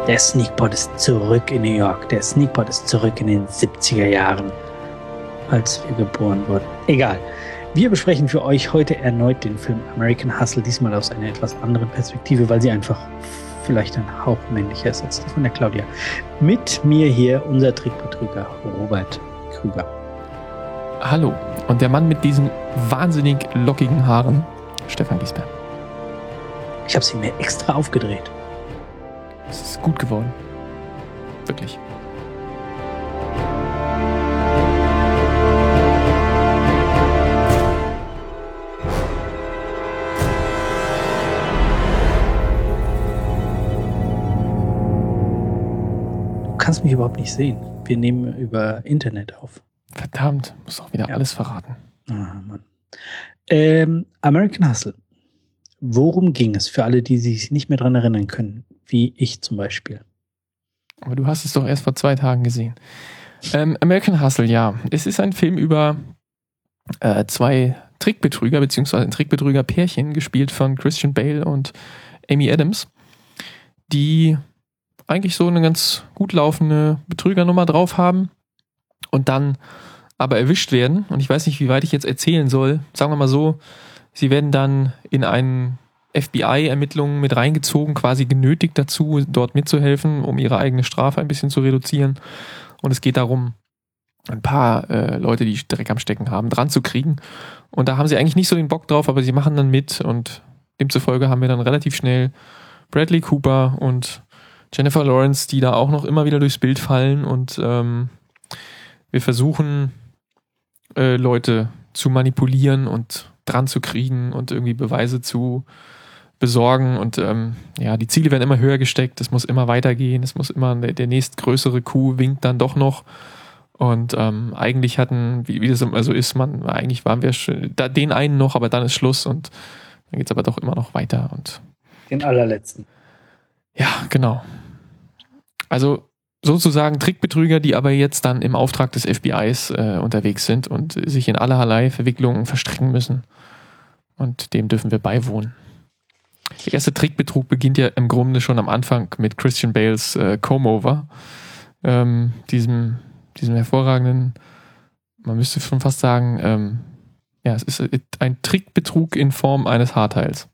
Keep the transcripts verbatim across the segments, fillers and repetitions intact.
Der Sneakpot ist zurück in New York. Der Sneakpot ist zurück in den siebziger Jahren, als wir geboren wurden. Egal. Wir besprechen für euch heute erneut den Film American Hustle, diesmal aus einer etwas anderen Perspektive, weil sie einfach vielleicht ein Hauch männlicher ist als die von der Claudia. Mit mir hier unser Trickbetrüger Robert Krüger. Hallo. Und der Mann mit diesen wahnsinnig lockigen Haaren, Stefan Giesbert. Ich habe sie mir extra aufgedreht. Es ist gut geworden. Wirklich. Du kannst mich überhaupt nicht sehen. Wir nehmen über Internet auf. Verdammt, muss auch wieder ja. alles verraten. Ah, Mann. Ähm, American Hustle. Worum ging es für alle, die sich nicht mehr dran erinnern können? Wie ich zum Beispiel. Aber du hast es doch erst vor zwei Tagen gesehen. Ähm, American Hustle, ja. Es ist ein Film über äh, zwei Trickbetrüger, beziehungsweise ein Trickbetrüger-Pärchen, gespielt von Christian Bale und Amy Adams, die eigentlich so eine ganz gut laufende Betrügernummer drauf haben und dann aber erwischt werden. Und ich weiß nicht, wie weit ich jetzt erzählen soll. Sagen wir mal so, sie werden dann in einen F B I-Ermittlungen mit reingezogen, quasi genötigt dazu, dort mitzuhelfen, um ihre eigene Strafe ein bisschen zu reduzieren. Und es geht darum, ein paar äh, Leute, die Dreck am Stecken haben, dran zu kriegen. Und da haben sie eigentlich nicht so den Bock drauf, aber sie machen dann mit. Und demzufolge haben wir dann relativ schnell Bradley Cooper und Jennifer Lawrence, die da auch noch immer wieder durchs Bild fallen. Und ähm, wir versuchen, äh, Leute zu manipulieren und dran zu kriegen und irgendwie Beweise zu besorgen und ähm, ja, die Ziele werden immer höher gesteckt, es muss immer weitergehen, es muss immer, der, der nächstgrößere Coup winkt dann doch noch und ähm, eigentlich hatten, wie, wie das immer so ist, man, eigentlich waren wir schon, da, den einen noch, aber dann ist Schluss und dann geht's aber doch immer noch weiter und den allerletzten. Ja, genau. Also sozusagen Trickbetrüger, die aber jetzt dann im Auftrag des F B Is äh, unterwegs sind und sich in allerlei Verwicklungen verstricken müssen und dem dürfen wir beiwohnen. Der erste Trickbetrug beginnt ja im Grunde schon am Anfang mit Christian Bales äh, Comb-Over. Ähm, diesem, diesem hervorragenden, man müsste schon fast sagen, ähm, ja, es ist ein Trickbetrug in Form eines Haarteils.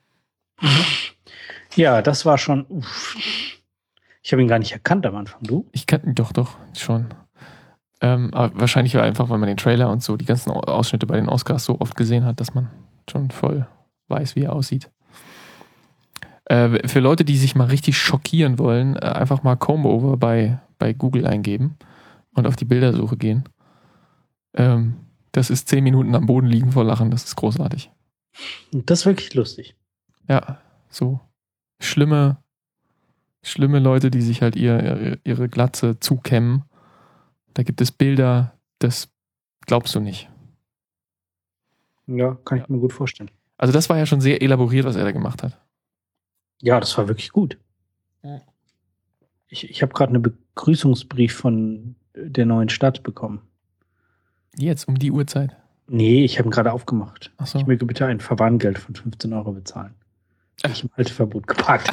Ja, das war schon, uff. Ich habe ihn gar nicht erkannt am Anfang, du? Ich kannte ihn doch, doch, schon. Ähm, aber wahrscheinlich war einfach, weil man den Trailer und so, die ganzen Ausschnitte bei den Oscars so oft gesehen hat, dass man schon voll weiß, wie er aussieht. Äh, für Leute, die sich mal richtig schockieren wollen, äh, einfach mal Comb-Over bei, bei Google eingeben und auf die Bildersuche gehen. Ähm, das ist zehn Minuten am Boden liegen vor Lachen, das ist großartig. Das ist wirklich lustig. Ja, so schlimme, schlimme Leute, die sich halt ihr, ihre Glatze zukämmen. Da gibt es Bilder, das glaubst du nicht. Ja, kann ich mir gut vorstellen. Also das war ja schon sehr elaboriert, was er da gemacht hat. Ja, das war wirklich gut. Ich, ich habe gerade einen Begrüßungsbrief von der neuen Stadt bekommen. Jetzt, um die Uhrzeit? Nee, ich habe ihn gerade aufgemacht. Ach so. Ich möge bitte ein Verwarngeld von fünfzehn Euro bezahlen. Ich im Halteverbot geparkt.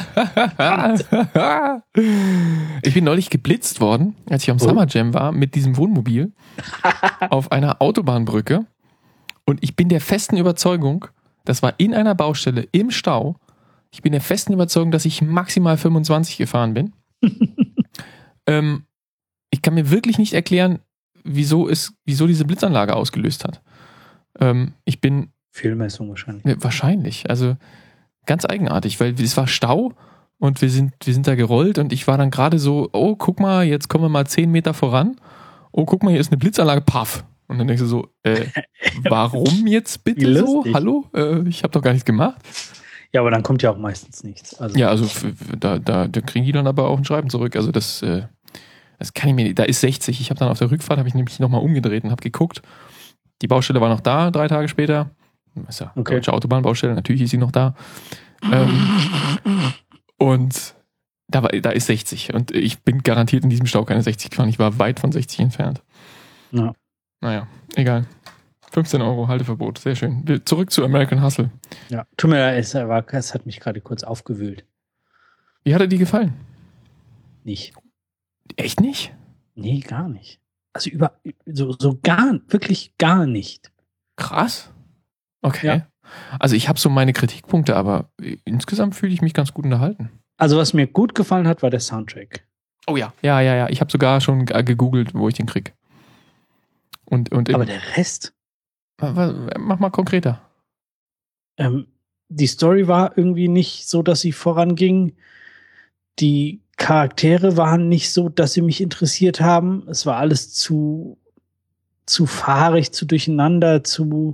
Ich bin neulich geblitzt worden, als ich am oh. Summer Jam war, mit diesem Wohnmobil auf einer Autobahnbrücke. Und ich bin der festen Überzeugung, das war in einer Baustelle im Stau. Ich bin der festen Überzeugung, dass ich maximal fünfundzwanzig gefahren bin. ähm, ich kann mir wirklich nicht erklären, wieso es, wieso diese Blitzanlage ausgelöst hat. Ähm, ich bin Fehlmessung wahrscheinlich. Ne, wahrscheinlich. Also ganz eigenartig, weil es war Stau und wir sind, wir sind da gerollt und ich war dann gerade so, oh, guck mal, jetzt kommen wir mal zehn Meter voran. Oh, guck mal, hier ist eine Blitzanlage, paff. Und dann denkst du so, äh, warum jetzt bitte so? Hallo? Äh, ich habe doch gar nichts gemacht. Ja, aber dann kommt ja auch meistens nichts. Also ja, also da, da, da kriegen die dann aber auch ein Schreiben zurück. Also das, äh, das kann ich mir nicht, da ist sechzig. Ich habe dann auf der Rückfahrt, habe ich nämlich nochmal umgedreht und habe geguckt. Die Baustelle war noch da, drei Tage später. Das ist ja okay. Deutsche Autobahnbaustelle, natürlich ist sie noch da. Ähm, und da, war, da ist sechzig. Und ich bin garantiert in diesem Stau keine sechzig gefahren. Ich war weit von sechzig entfernt. Ja. Naja, egal. fünfzehn Euro Halteverbot, sehr schön. Zurück zu American Hustle. Ja, tut mir leid, es, war, es hat mich gerade kurz aufgewühlt. Wie hat er dir gefallen? nicht. Echt nicht? Nee, gar nicht. Also über so, so gar, wirklich gar nicht. Krass. Okay. Ja. Also ich habe so meine Kritikpunkte, aber insgesamt fühle ich mich ganz gut unterhalten. Also was mir gut gefallen hat, war der Soundtrack. Oh ja. Ja, ja, ja. Ich habe sogar schon g- gegoogelt, wo ich den krieg. Und, und Aber der Rest, mach mal konkreter. ähm, die Story war irgendwie nicht so, dass sie voranging. Die Charaktere waren nicht so, dass sie mich interessiert haben. Es war alles zu, zu fahrig, zu durcheinander, zu,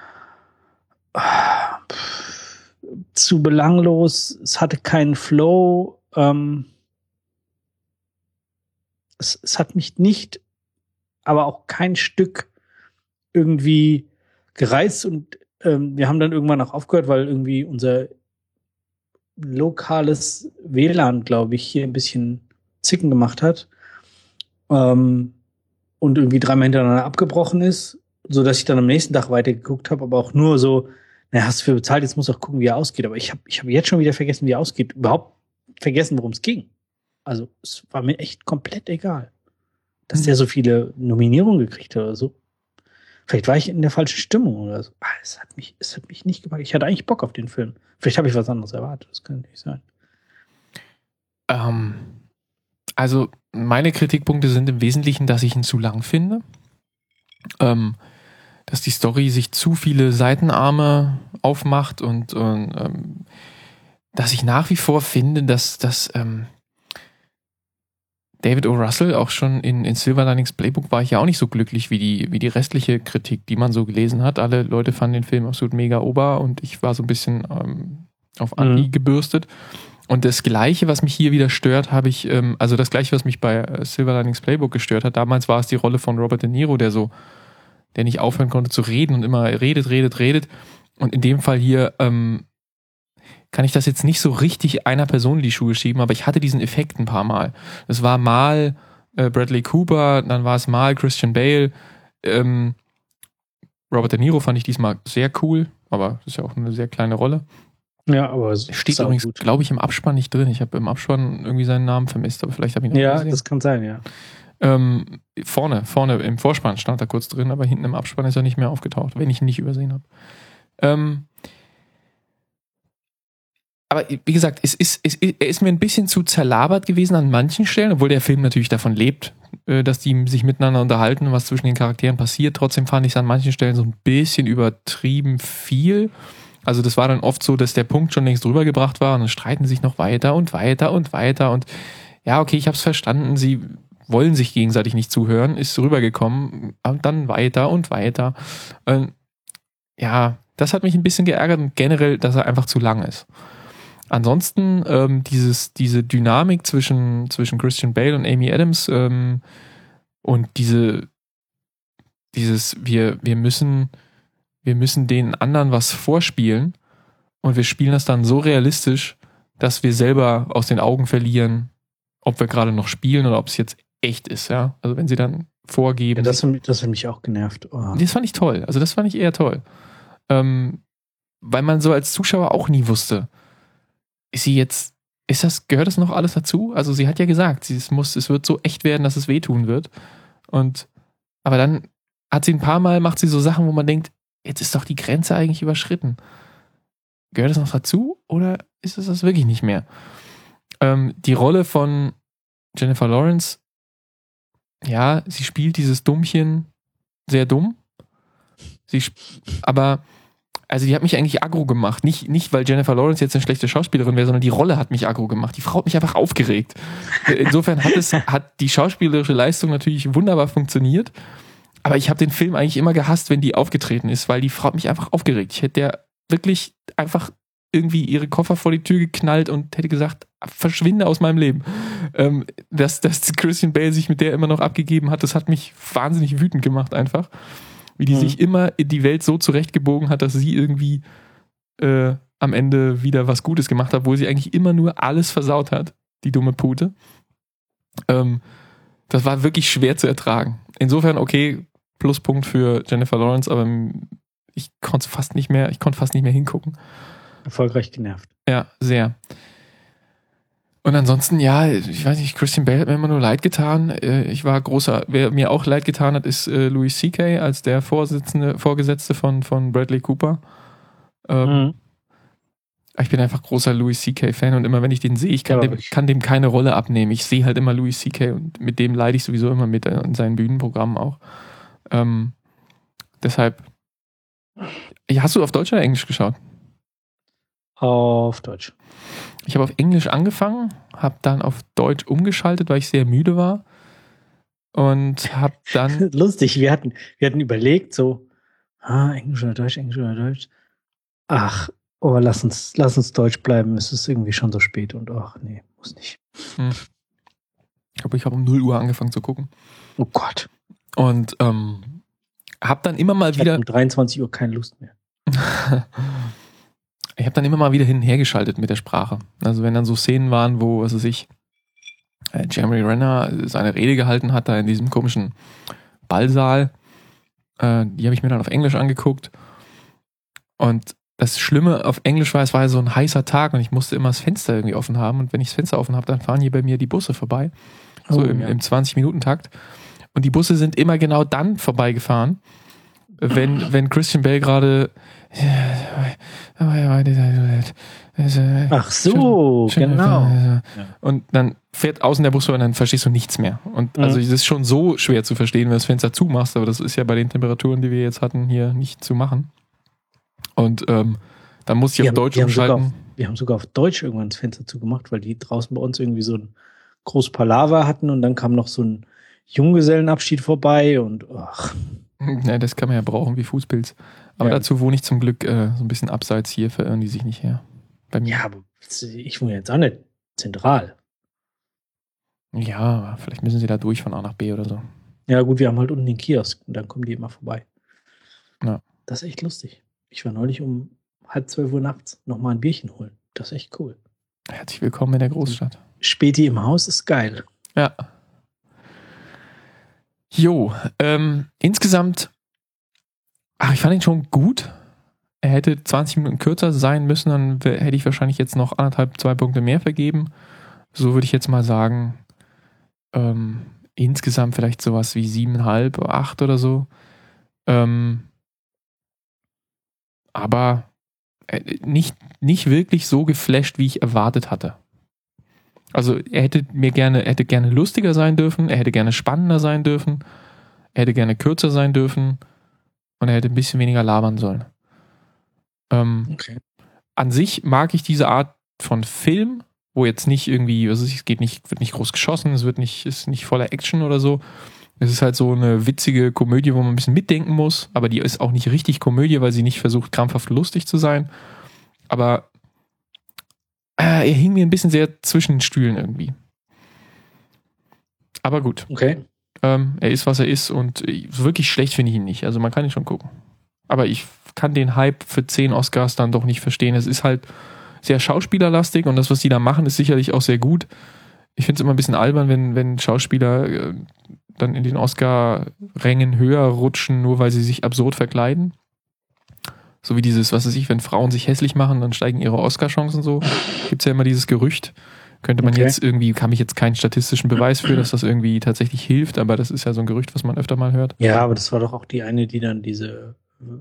ah, pff, zu belanglos. Es hatte keinen Flow. Ähm, es, es hat mich nicht, aber auch kein Stück irgendwie gereizt und ähm, wir haben dann irgendwann auch aufgehört, weil irgendwie unser lokales W L A N, glaube ich, hier ein bisschen Zicken gemacht hat ähm, und irgendwie dreimal hintereinander abgebrochen ist, so dass ich dann am nächsten Tag weitergeguckt habe, aber auch nur so, naja, hast du für bezahlt, jetzt muss auch gucken, wie er ausgeht. Aber ich habe ich hab jetzt schon wieder vergessen, wie er ausgeht. Überhaupt vergessen, worum es ging. Also es war mir echt komplett egal, dass Mhm. der so viele Nominierungen gekriegt hat oder so. Vielleicht war ich in der falschen Stimmung oder so. Ah, es hat mich, es hat mich nicht gepackt. Ich hatte eigentlich Bock auf den Film. Vielleicht habe ich was anderes erwartet. Das kann nicht sein. Ähm, also meine Kritikpunkte sind im Wesentlichen, dass ich ihn zu lang finde. Ähm, dass die Story sich zu viele Seitenarme aufmacht und, und ähm, dass ich nach wie vor finde, dass, dass ähm, David O. Russell auch schon in, in Silver Linings Playbook war ich ja auch nicht so glücklich wie die, wie die restliche Kritik, die man so gelesen hat. Alle Leute fanden den Film absolut mega ober und ich war so ein bisschen ähm, auf Anti Mhm. gebürstet. Und das Gleiche, was mich hier wieder stört, habe ich, ähm, also das Gleiche, was mich bei äh, Silver Linings Playbook gestört hat, damals war es die Rolle von Robert De Niro, der so, der nicht aufhören konnte zu reden und immer redet, redet, redet. Und in dem Fall hier ähm, kann ich das jetzt nicht so richtig einer Person in die Schuhe schieben, aber ich hatte diesen Effekt ein paar Mal. Es war mal äh, Bradley Cooper, dann war es mal Christian Bale. Ähm, Robert De Niro fand ich diesmal sehr cool, aber das ist ja auch eine sehr kleine Rolle. Ja, aber es Steht übrigens, glaube ich, im Abspann nicht drin. Ich habe im Abspann irgendwie seinen Namen vermisst, aber vielleicht habe ich ihn noch Ja, gesehen. das kann sein, ja. Ähm, vorne, vorne im Vorspann stand er kurz drin, aber hinten im Abspann ist er nicht mehr aufgetaucht, wenn ich ihn nicht übersehen habe. Ähm, aber wie gesagt, es ist, es ist, er ist mir ein bisschen zu zerlabert gewesen an manchen Stellen, obwohl der Film natürlich davon lebt, äh, dass die sich miteinander unterhalten, was zwischen den Charakteren passiert. Trotzdem fand ich es an manchen Stellen so ein bisschen übertrieben viel. Also das war dann oft so, dass der Punkt schon längst rübergebracht war und dann streiten sie sich noch weiter und weiter und weiter und ja, okay, ich habe es verstanden, sie wollen sich gegenseitig nicht zuhören, ist rübergekommen und dann weiter und weiter. Und ja, das hat mich ein bisschen geärgert und generell, dass er einfach zu lang ist. Ansonsten ähm, dieses, diese Dynamik zwischen, zwischen Christian Bale und Amy Adams ähm, und diese dieses, wir, wir müssen wir müssen den anderen was vorspielen und wir spielen das dann so realistisch, dass wir selber aus den Augen verlieren, ob wir gerade noch spielen oder ob es jetzt echt ist, ja. Also wenn sie dann vorgeben. Ja, das, das hat mich auch genervt. Oh. Das fand ich toll. Also das fand ich eher toll. Ähm, weil man so als Zuschauer auch nie wusste, ist sie jetzt, ist das, gehört das noch alles dazu? Also sie hat ja gesagt, sie, es muss, es wird so echt werden, dass es wehtun wird. Und, aber dann hat sie ein paar Mal, macht sie so Sachen, wo man denkt, jetzt ist doch die Grenze eigentlich überschritten. Gehört das noch dazu oder ist es das wirklich nicht mehr? Ähm, die Rolle von Jennifer Lawrence, ja, sie spielt dieses Dummchen sehr dumm. Sie, aber, also die hat mich eigentlich aggro gemacht. Nicht, nicht, weil Jennifer Lawrence jetzt eine schlechte Schauspielerin wäre, sondern die Rolle hat mich aggro gemacht. Die Frau hat mich einfach aufgeregt. Insofern hat es, hat die schauspielerische Leistung natürlich wunderbar funktioniert. Aber ich habe den Film eigentlich immer gehasst, wenn die aufgetreten ist, weil die Frau hat mich einfach aufgeregt. Ich hätte der wirklich einfach irgendwie ihre Koffer vor die Tür geknallt und hätte gesagt, verschwinde aus meinem Leben. Ähm, dass, dass Christian Bale sich mit der immer noch abgegeben hat, das hat mich wahnsinnig wütend gemacht einfach. Wie die mhm. sich immer in die Welt so zurechtgebogen hat, dass sie irgendwie äh, am Ende wieder was Gutes gemacht hat, obwohl sie eigentlich immer nur alles versaut hat, die dumme Pute. Ähm, das war wirklich schwer zu ertragen. Insofern, okay, Pluspunkt für Jennifer Lawrence, aber ich konnte fast nicht mehr, ich konnte fast nicht mehr hingucken. Erfolgreich genervt. Ja, sehr. Und ansonsten, ja, ich weiß nicht, Christian Bale hat mir immer nur leid getan. Ich war großer, wer mir auch leid getan hat, ist Louis C K als der Vorsitzende, Vorgesetzte von, von Bradley Cooper. Ähm, mhm. Ich bin einfach großer Louis C K-Fan und immer wenn ich den sehe, ich kann, ja, dem, kann dem keine Rolle abnehmen. Ich sehe halt immer Louis C K und mit dem leide ich sowieso immer mit in seinen Bühnenprogrammen auch. Ähm, deshalb, hast du auf Deutsch oder Englisch geschaut? Auf Deutsch. Ich habe auf Englisch angefangen, habe dann auf Deutsch umgeschaltet, weil ich sehr müde war und habe dann... Lustig, wir hatten, wir hatten überlegt so, ah, Englisch oder Deutsch, Englisch oder Deutsch. Ach, oh, lass uns, lass uns Deutsch bleiben, es ist irgendwie schon so spät und ach, nee, muss nicht. Hm. Ich glaube, ich habe um null Uhr angefangen zu gucken. Oh Gott. Und ähm, habe dann immer mal ich wieder... um dreiundzwanzig Uhr keine Lust mehr. Ich habe dann immer mal wieder hin und her geschaltet mit der Sprache. Also wenn dann so Szenen waren, wo, was weiß ich, äh, Jeremy Renner seine Rede gehalten hat, da in diesem komischen Ballsaal, äh, die habe ich mir dann auf Englisch angeguckt. Und das Schlimme auf Englisch war, es war ja so ein heißer Tag und ich musste immer das Fenster irgendwie offen haben. Und wenn ich das Fenster offen habe, dann fahren hier bei mir die Busse vorbei. So oh, im, ja. im zwanzig-Minuten-Takt. Und die Busse sind immer genau dann vorbeigefahren, wenn, wenn Christian Bale gerade... Ach so, schön, schön, genau. Und dann fährt außen der Bus vor und dann verstehst du nichts mehr. Und also es ist schon so schwer zu verstehen, wenn du das Fenster zumachst, aber das ist ja bei den Temperaturen, die wir jetzt hatten, hier nicht zu machen. Und ähm, dann muss ich auf haben, Deutsch wir umschalten. Haben auf, wir haben sogar auf Deutsch irgendwann das Fenster zugemacht, weil die draußen bei uns irgendwie so ein großes Palaver hatten und dann kam noch so ein Junggesellenabschied vorbei und ach. Ja, das kann man ja brauchen wie Fußpilz. Aber ja. Dazu wohne ich zum Glück äh, so ein bisschen abseits hier, verirren die sich nicht her. Bei mir. Ja, aber ich wohne jetzt auch nicht zentral. Ja, vielleicht müssen sie da durch von A nach B oder so. Ja gut, wir haben halt unten den Kiosk und dann kommen die immer vorbei. Ja. Das ist echt lustig. Ich war neulich um halb zwölf Uhr nachts nochmal ein Bierchen holen. Das ist echt cool. Herzlich willkommen in der Großstadt. Späti im Haus ist geil. Ja. Jo, ähm, insgesamt, ach, ich fand ihn schon gut. Er hätte zwanzig Minuten kürzer sein müssen, dann hätte ich wahrscheinlich jetzt noch anderthalb, zwei Punkte mehr vergeben. So würde ich jetzt mal sagen, ähm, insgesamt vielleicht sowas wie siebeneinhalb, acht oder so. Ähm, aber nicht, nicht wirklich so geflasht, wie ich erwartet hatte. Also er hätte mir gerne, er hätte gerne lustiger sein dürfen, er hätte gerne spannender sein dürfen, er hätte gerne kürzer sein dürfen und er hätte ein bisschen weniger labern sollen. Ähm, okay. An sich mag ich diese Art von Film, wo jetzt nicht irgendwie, also es geht nicht, wird nicht groß geschossen, es wird nicht, ist nicht voller Action oder so. Es ist halt so eine witzige Komödie, wo man ein bisschen mitdenken muss, aber die ist auch nicht richtig Komödie, weil sie nicht versucht, krampfhaft lustig zu sein. Aber äh, er hing mir ein bisschen sehr zwischen den Stühlen irgendwie. Aber gut. Okay. Ähm, er ist, was er ist und wirklich schlecht finde ich ihn nicht. Also man kann ihn schon gucken. Aber ich kann den Hype für zehn Oscars dann doch nicht verstehen. Es ist halt sehr schauspielerlastig und das, was die da machen, ist sicherlich auch sehr gut. Ich finde es immer ein bisschen albern, wenn, wenn Schauspieler äh, dann in den Oscar-Rängen höher rutschen, nur weil sie sich absurd verkleiden. So wie dieses, was weiß ich, wenn Frauen sich hässlich machen, dann steigen ihre Oscar-Chancen so. Gibt es ja immer dieses Gerücht. Könnte man okay. jetzt irgendwie, kann ich jetzt keinen statistischen Beweis für, dass das irgendwie tatsächlich hilft, aber das ist ja so ein Gerücht, was man öfter mal hört. Ja, aber das war doch auch die eine, die dann diese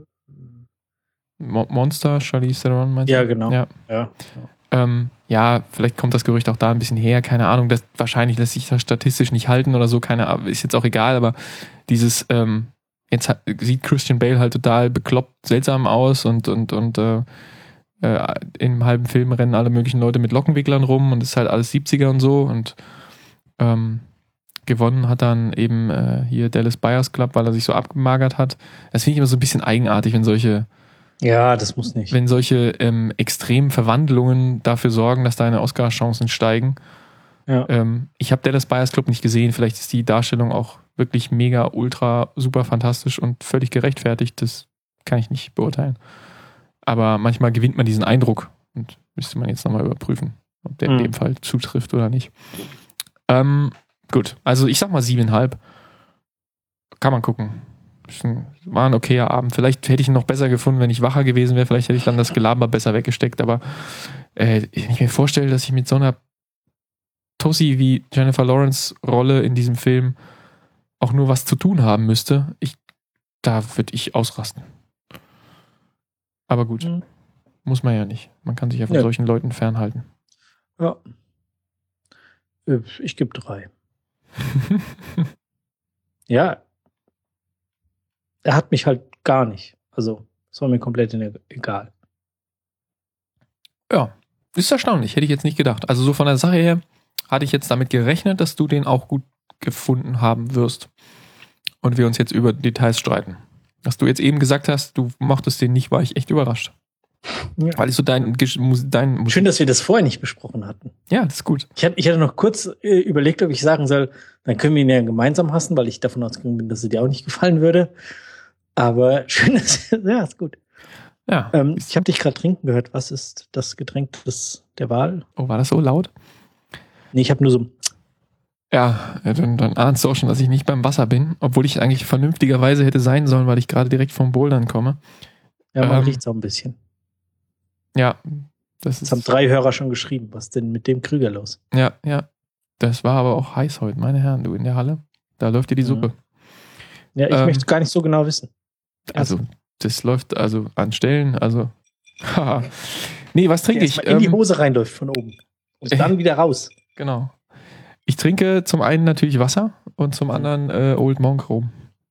Mo- Monster, Charlize Theron, meinst du? Ja, genau. Ja. Ja. Ähm, ja, vielleicht kommt das Gerücht auch da ein bisschen her, keine Ahnung, das, wahrscheinlich lässt sich das statistisch nicht halten oder so, keine Ahnung, ist jetzt auch egal, aber dieses, ähm, jetzt hat, sieht Christian Bale halt total bekloppt, seltsam aus und, und, und äh, äh, im halben Film rennen alle möglichen Leute mit Lockenwicklern rum und es ist halt alles siebziger und so und ähm, gewonnen hat dann eben äh, hier Dallas Buyers Club, weil er sich so abgemagert hat. Das finde ich immer so ein bisschen eigenartig, wenn solche Ja, das muss nicht. Wenn solche ähm, extremen Verwandlungen dafür sorgen, dass deine Oscar-Chancen steigen. Ja. Ähm, ich habe Dallas Buyers Club nicht gesehen. Vielleicht ist die Darstellung auch wirklich mega, ultra, super fantastisch und völlig gerechtfertigt. Das kann ich nicht beurteilen. Aber manchmal gewinnt man diesen Eindruck und müsste man jetzt nochmal überprüfen, ob der mhm. in dem Fall zutrifft oder nicht. Ähm, gut, also ich sag mal siebeneinhalb. Kann man gucken. War ein okayer Abend. Vielleicht hätte ich ihn noch besser gefunden, wenn ich wacher gewesen wäre. Vielleicht hätte ich dann das Gelaber besser weggesteckt. Aber äh, wenn ich mir vorstelle, dass ich mit so einer Tossi wie Jennifer Lawrence Rolle in diesem Film auch nur was zu tun haben müsste, ich, da würde ich ausrasten. Aber gut, mhm. muss man ja nicht. Man kann sich ja von ja. solchen Leuten fernhalten. Ja. Ich gebe drei. Ja. Er hat mich halt gar nicht. Also, es war mir komplett egal. Ja, ist erstaunlich. Hätte ich jetzt nicht gedacht. Also so von der Sache her hatte ich jetzt damit gerechnet, dass du den auch gut gefunden haben wirst. Und wir uns jetzt über Details streiten. Was du jetzt eben gesagt hast, du mochtest den nicht, war ich echt überrascht. Ja. Weil ich so dein, dein Musik- Schön, dass wir das vorher nicht besprochen hatten. Ja, das ist gut. Ich hatte, ich hatte noch kurz äh, überlegt, ob ich sagen soll, dann können wir ihn ja gemeinsam hassen, weil ich davon ausgegangen bin, dass er dir auch nicht gefallen würde. Aber schön, dass ja, ist gut. Ja. Ähm, ich habe dich gerade trinken gehört. Was ist das Getränk des, der Wahl? Oh, war das so laut? Nee, ich habe nur so. Ja, dann, dann ahnst du auch schon, dass ich nicht beim Wasser bin, obwohl ich eigentlich vernünftigerweise hätte sein sollen, weil ich gerade direkt vom Bouldern komme. Ja, man ähm, riecht's auch ein bisschen. Ja, das, das ist. haben drei Hörer schon geschrieben. Was denn mit dem Krüger los? Ja, ja. Das war aber auch heiß heute, meine Herren, du in der Halle. Da läuft dir die Suppe. Ja, ich ähm, möchte gar nicht so genau wissen. Also, das läuft also an Stellen, also. Nee, was trinke ich? In die Hose reinläuft von oben. Und äh, dann wieder raus. Genau. Ich trinke zum einen natürlich Wasser und zum anderen äh, Old Monk Rum.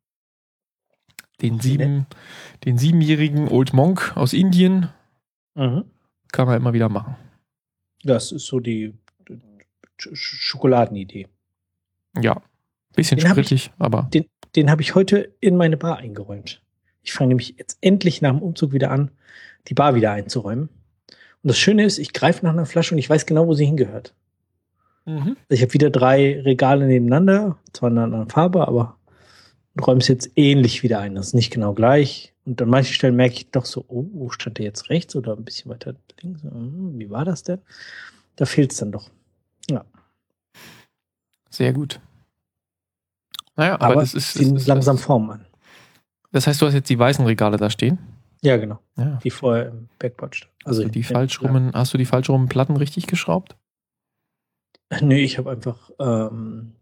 Den, sieben, den siebenjährigen Old Monk aus Indien mhm. kann man immer wieder machen. Das ist so die Sch- Schokoladenidee. Ja, bisschen den sprittig, ich, aber... Den, den habe ich heute in meine Bar eingeräumt. Ich fange nämlich jetzt endlich nach dem Umzug wieder an, die Bar wieder einzuräumen. Und das Schöne ist, ich greife nach einer Flasche und ich weiß genau, wo sie hingehört. Mhm. Ich habe wieder drei Regale nebeneinander, zwar in einer anderen Farbe, aber räume es jetzt ähnlich wieder ein. Das ist nicht genau gleich. Und an manchen Stellen merke ich doch so, oh, wo stand der jetzt rechts oder ein bisschen weiter links? Wie war das denn? Da fehlt es dann doch. Ja. Sehr gut. Naja, aber, aber das ist... ziehen das ist, langsam das, Form an. Das heißt, du hast jetzt die weißen Regale da stehen? Ja, genau. Ja. Die vorher im Backboard standen. Also die falsch rum, hast du die falsch rum Platten richtig geschraubt? Nee, ich habe einfach ähm,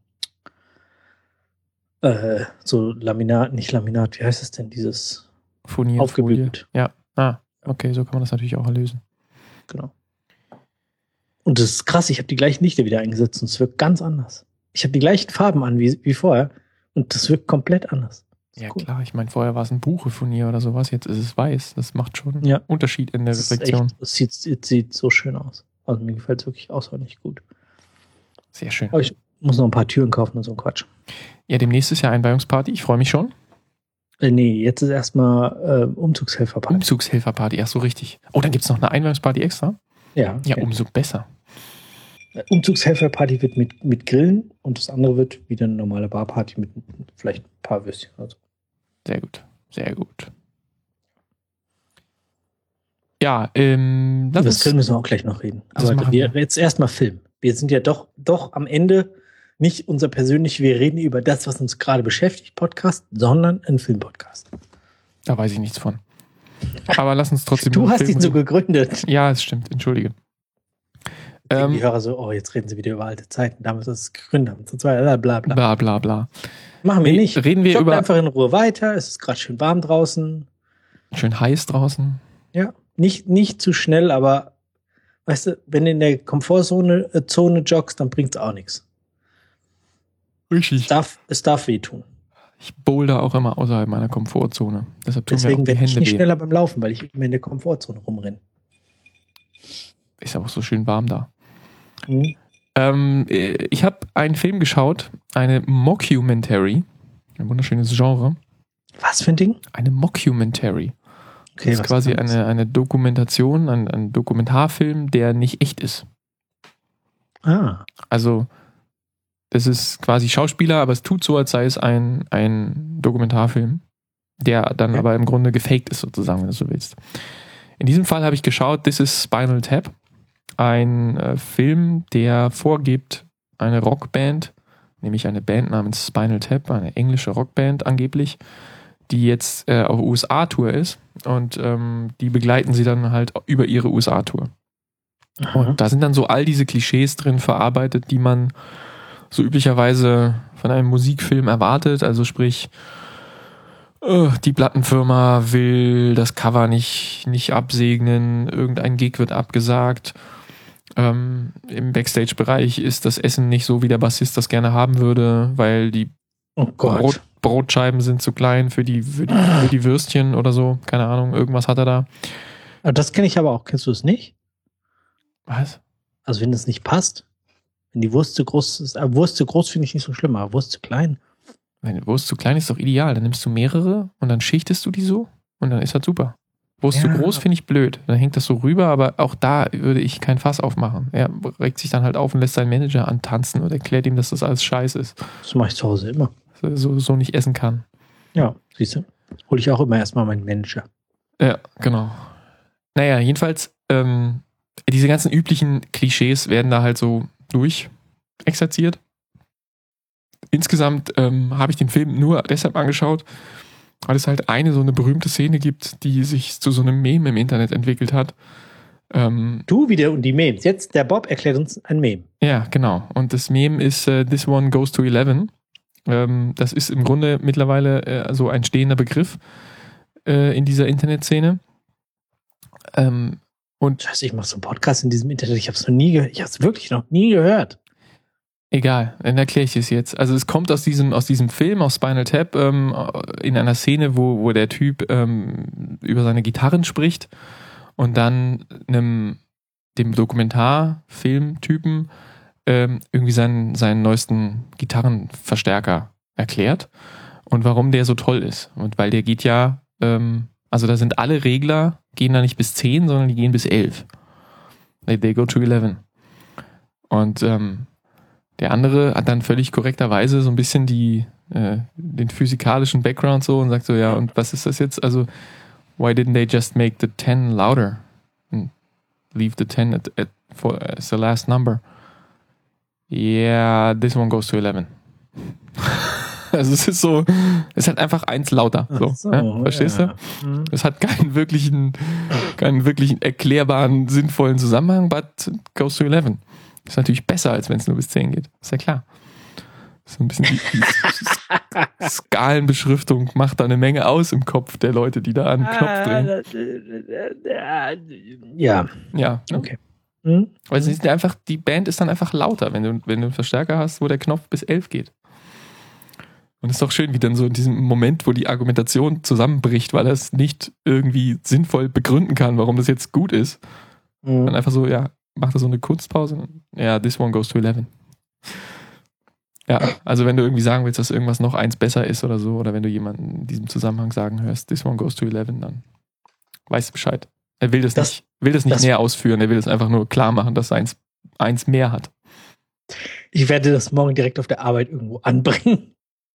äh, so Laminat, nicht Laminat, wie heißt es denn, dieses Furnier, aufgebügelt. Ja, ah, okay, so kann man das natürlich auch lösen. Genau. Und das ist krass, ich habe die gleichen Lichter wieder eingesetzt und es wirkt ganz anders. Ich habe die gleichen Farben an wie, wie vorher und das wirkt komplett anders. Ja cool. Klar, ich meine, vorher war es ein Buchefurnier oder sowas, jetzt ist es weiß. Das macht schon einen ja. Unterschied in der das Reflexion. Echt, das sieht, es sieht so schön aus. Also mir gefällt es wirklich außerordentlich gut. Sehr schön. Aber ich muss noch ein paar Türen kaufen und so ein Quatsch. Ja, demnächst ist ja Einweihungsparty. Ich freue mich schon. Äh, nee, jetzt ist erstmal äh, Umzugshelferparty. Umzugshelferparty, ach so, richtig. Oh, dann gibt es noch eine Einweihungsparty extra? Ja. Ja, umso besser. Umzugshelferparty wird mit, mit Grillen und das andere wird wieder eine normale Barparty mit vielleicht ein paar Würstchen. Also. Sehr gut, sehr gut. Ja, ähm... Über das Grillen müssen wir auch gleich noch reden. Aber wir, wir jetzt erstmal Film. Wir sind ja doch, doch am Ende nicht unser persönlich, wir reden über das, was uns gerade beschäftigt, Podcast, sondern ein Filmpodcast. Da weiß ich nichts von. Aber lass uns trotzdem... Du hast Film ihn so gegründet. Ja, es stimmt, entschuldige. Ähm, die Hörer so, oh, jetzt reden sie wieder über alte Zeiten, damals ist es gegründet haben, bla bla bla. Bla bla bla. Machen wir nicht. Reden wir Joggt über... einfach in Ruhe weiter, es ist gerade schön warm draußen. Schön heiß draußen. Ja, nicht, nicht zu schnell, aber weißt du, wenn du in der Komfortzone äh, Zone joggst, dann bringt's auch nichts. Richtig. Es darf, es darf wehtun. Ich boulder auch immer außerhalb meiner Komfortzone. Deshalb tun Deswegen mir auch die werde ich Hände nicht weh. schneller beim Laufen, weil ich immer in der Komfortzone rumrenne. Ist aber so schön warm da. Mhm. Ähm, ich habe einen Film geschaut, eine Mockumentary, ein wunderschönes Genre. Was für ein Ding? Eine Mockumentary. Okay, das ist quasi eine, eine Dokumentation, ein, ein Dokumentarfilm, der nicht echt ist. Ah. Also, das ist quasi Schauspieler, aber es tut so, als sei es ein, ein Dokumentarfilm, der dann okay. aber im Grunde gefaked ist, sozusagen, wenn du so willst. In diesem Fall habe ich geschaut, This is Spinal Tap. Ein äh, Film, der vorgibt, eine Rockband, nämlich eine Band namens Spinal Tap, eine englische Rockband angeblich, die jetzt äh, auf U S A-Tour ist und ähm, die begleiten sie dann halt über ihre U S A-Tour. Und da sind dann so all diese Klischees drin verarbeitet, die man so üblicherweise von einem Musikfilm erwartet. Also sprich, die Plattenfirma will das Cover nicht, nicht absegnen, irgendein Gig wird abgesagt. Ähm, Im Backstage-Bereich ist das Essen nicht so, wie der Bassist das gerne haben würde, weil die oh Brot, Brotscheiben sind zu klein für die, für die, für die Würstchen oder so. Keine Ahnung, irgendwas hat er da. Das kenne ich aber auch. Kennst du es nicht? Was? Also wenn es nicht passt, wenn die Wurst zu groß ist, aber Wurst zu groß finde ich nicht so schlimm, aber Wurst zu klein. Wenn die Wurst zu klein ist, ist doch ideal. Dann nimmst du mehrere und dann schichtest du die so und dann ist das super. Wurst Ja. zu groß finde ich blöd. Dann hängt das so rüber, aber auch da würde ich kein Fass aufmachen. Er regt sich dann halt auf und lässt seinen Manager antanzen und erklärt ihm, dass das alles scheiße ist. Das mache ich zu Hause immer. So, so nicht essen kann. Ja, siehst du? Hole ich auch immer erstmal meinen Manager. Ja, genau. Naja, jedenfalls, ähm, diese ganzen üblichen Klischees werden da halt so durch exerziert. Insgesamt ähm, habe ich den Film nur deshalb angeschaut, weil es halt eine so eine berühmte Szene gibt, die sich zu so einem Meme im Internet entwickelt hat. Ähm, Du wieder und die Memes. Jetzt, der Bob erklärt uns ein Meme. ja, genau. Und das Meme ist äh, This One Goes to eleven. Ähm, das ist im Grunde mittlerweile äh, so ein stehender Begriff äh, in dieser Internetszene. Ähm, und Scheiße, ich mache so einen Podcast in diesem Internet. Ich habe es noch nie gehört. Ich habe es wirklich noch nie gehört. Egal, dann erkläre ich es jetzt. Also es kommt aus diesem, aus diesem Film, aus Spinal Tap, ähm, in einer Szene, wo, wo der Typ ähm, über seine Gitarren spricht und dann einem, dem Dokumentarfilmtypen ähm, irgendwie seinen, seinen neuesten Gitarrenverstärker erklärt und warum der so toll ist. Und weil der geht ja, ähm, also da sind alle Regler, gehen da nicht bis zehn, sondern die gehen bis elf. They, they go to eleven. Und ähm, der andere hat dann völlig korrekterweise so ein bisschen die, äh, den physikalischen Background so und sagt so, ja, und was ist das jetzt? Also, why didn't they just make the ten louder? And leave the ten at, at, for, as the last number. Yeah, this one goes to eleven. Also es ist so, es hat einfach eins lauter. So, so, ja, verstehst ja. du? Mhm. Es hat keinen wirklichen, keinen wirklichen erklärbaren, sinnvollen Zusammenhang, but it goes to eleven. Ist natürlich besser, als wenn es nur bis zehn geht. Ist ja klar. So ein bisschen die, die Skalenbeschriftung macht da eine Menge aus im Kopf der Leute, die da an den Knopf drehen. Ja. Ja, ne? Okay. Hm? Weil sie sind ja einfach, die Band ist dann einfach lauter, wenn du, wenn du einen Verstärker hast, wo der Knopf bis elf geht. Und es ist doch schön, wie dann so in diesem Moment, wo die Argumentation zusammenbricht, weil er es nicht irgendwie sinnvoll begründen kann, warum das jetzt gut ist. Hm. Dann einfach so, ja, macht er so eine Kunstpause. Ja, this one goes to eleven. Ja, also wenn du irgendwie sagen willst, dass irgendwas noch eins besser ist oder so, oder wenn du jemanden in diesem Zusammenhang sagen hörst, this one goes to eleven, dann weißt du Bescheid. Er will das, Das- nicht, will das nicht das- näher ausführen, er will es einfach nur klar machen, dass eins, eins mehr hat. Ich werde das morgen direkt auf der Arbeit irgendwo anbringen.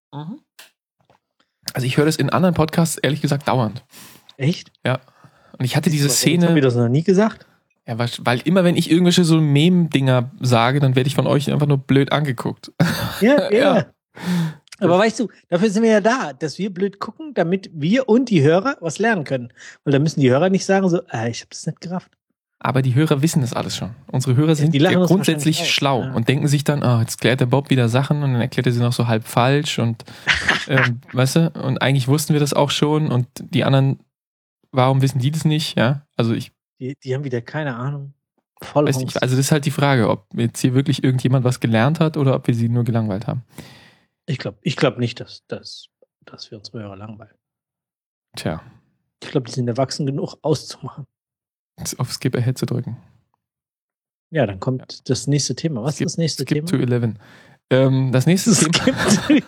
Also ich höre das in anderen Podcasts ehrlich gesagt dauernd. Echt? Und ich hatte diese Warum haben wir Szene, das noch nie gesagt? ja, weil, weil immer wenn ich irgendwelche so Meme-Dinger sage, dann werde ich von euch einfach nur blöd angeguckt. Ja, ja. Ja. Aber weißt du, dafür sind wir ja da, dass wir blöd gucken, damit wir und die Hörer was lernen können. Weil dann müssen die Hörer nicht sagen so, ah, ich habe das nicht gerafft. Aber die Hörer wissen das alles schon. Unsere Hörer sind die lachen ja uns grundsätzlich wahrscheinlich aus, schlau ja. und denken sich dann, ah, jetzt klärt der Bob wieder Sachen und dann erklärt er sie noch so halb falsch und ähm, weißt du, und eigentlich wussten wir das auch schon und die anderen, warum wissen die das nicht? Ja, also ich Die, die haben wieder keine Ahnung. Voll weiß nicht, also das ist halt die Frage, ob jetzt hier wirklich irgendjemand was gelernt hat oder ob wir sie nur gelangweilt haben. Ich glaube ich glaub nicht, dass, dass, dass wir unsere Hörer langweilen. Tja, Ich glaube, die sind erwachsen genug auszumachen. auf Skip Ahead zu drücken. Ja, dann kommt das nächste Thema. Was Skip, ist das nächste Skip Thema? to eleven. Ähm, das nächste Das Thema. gibt-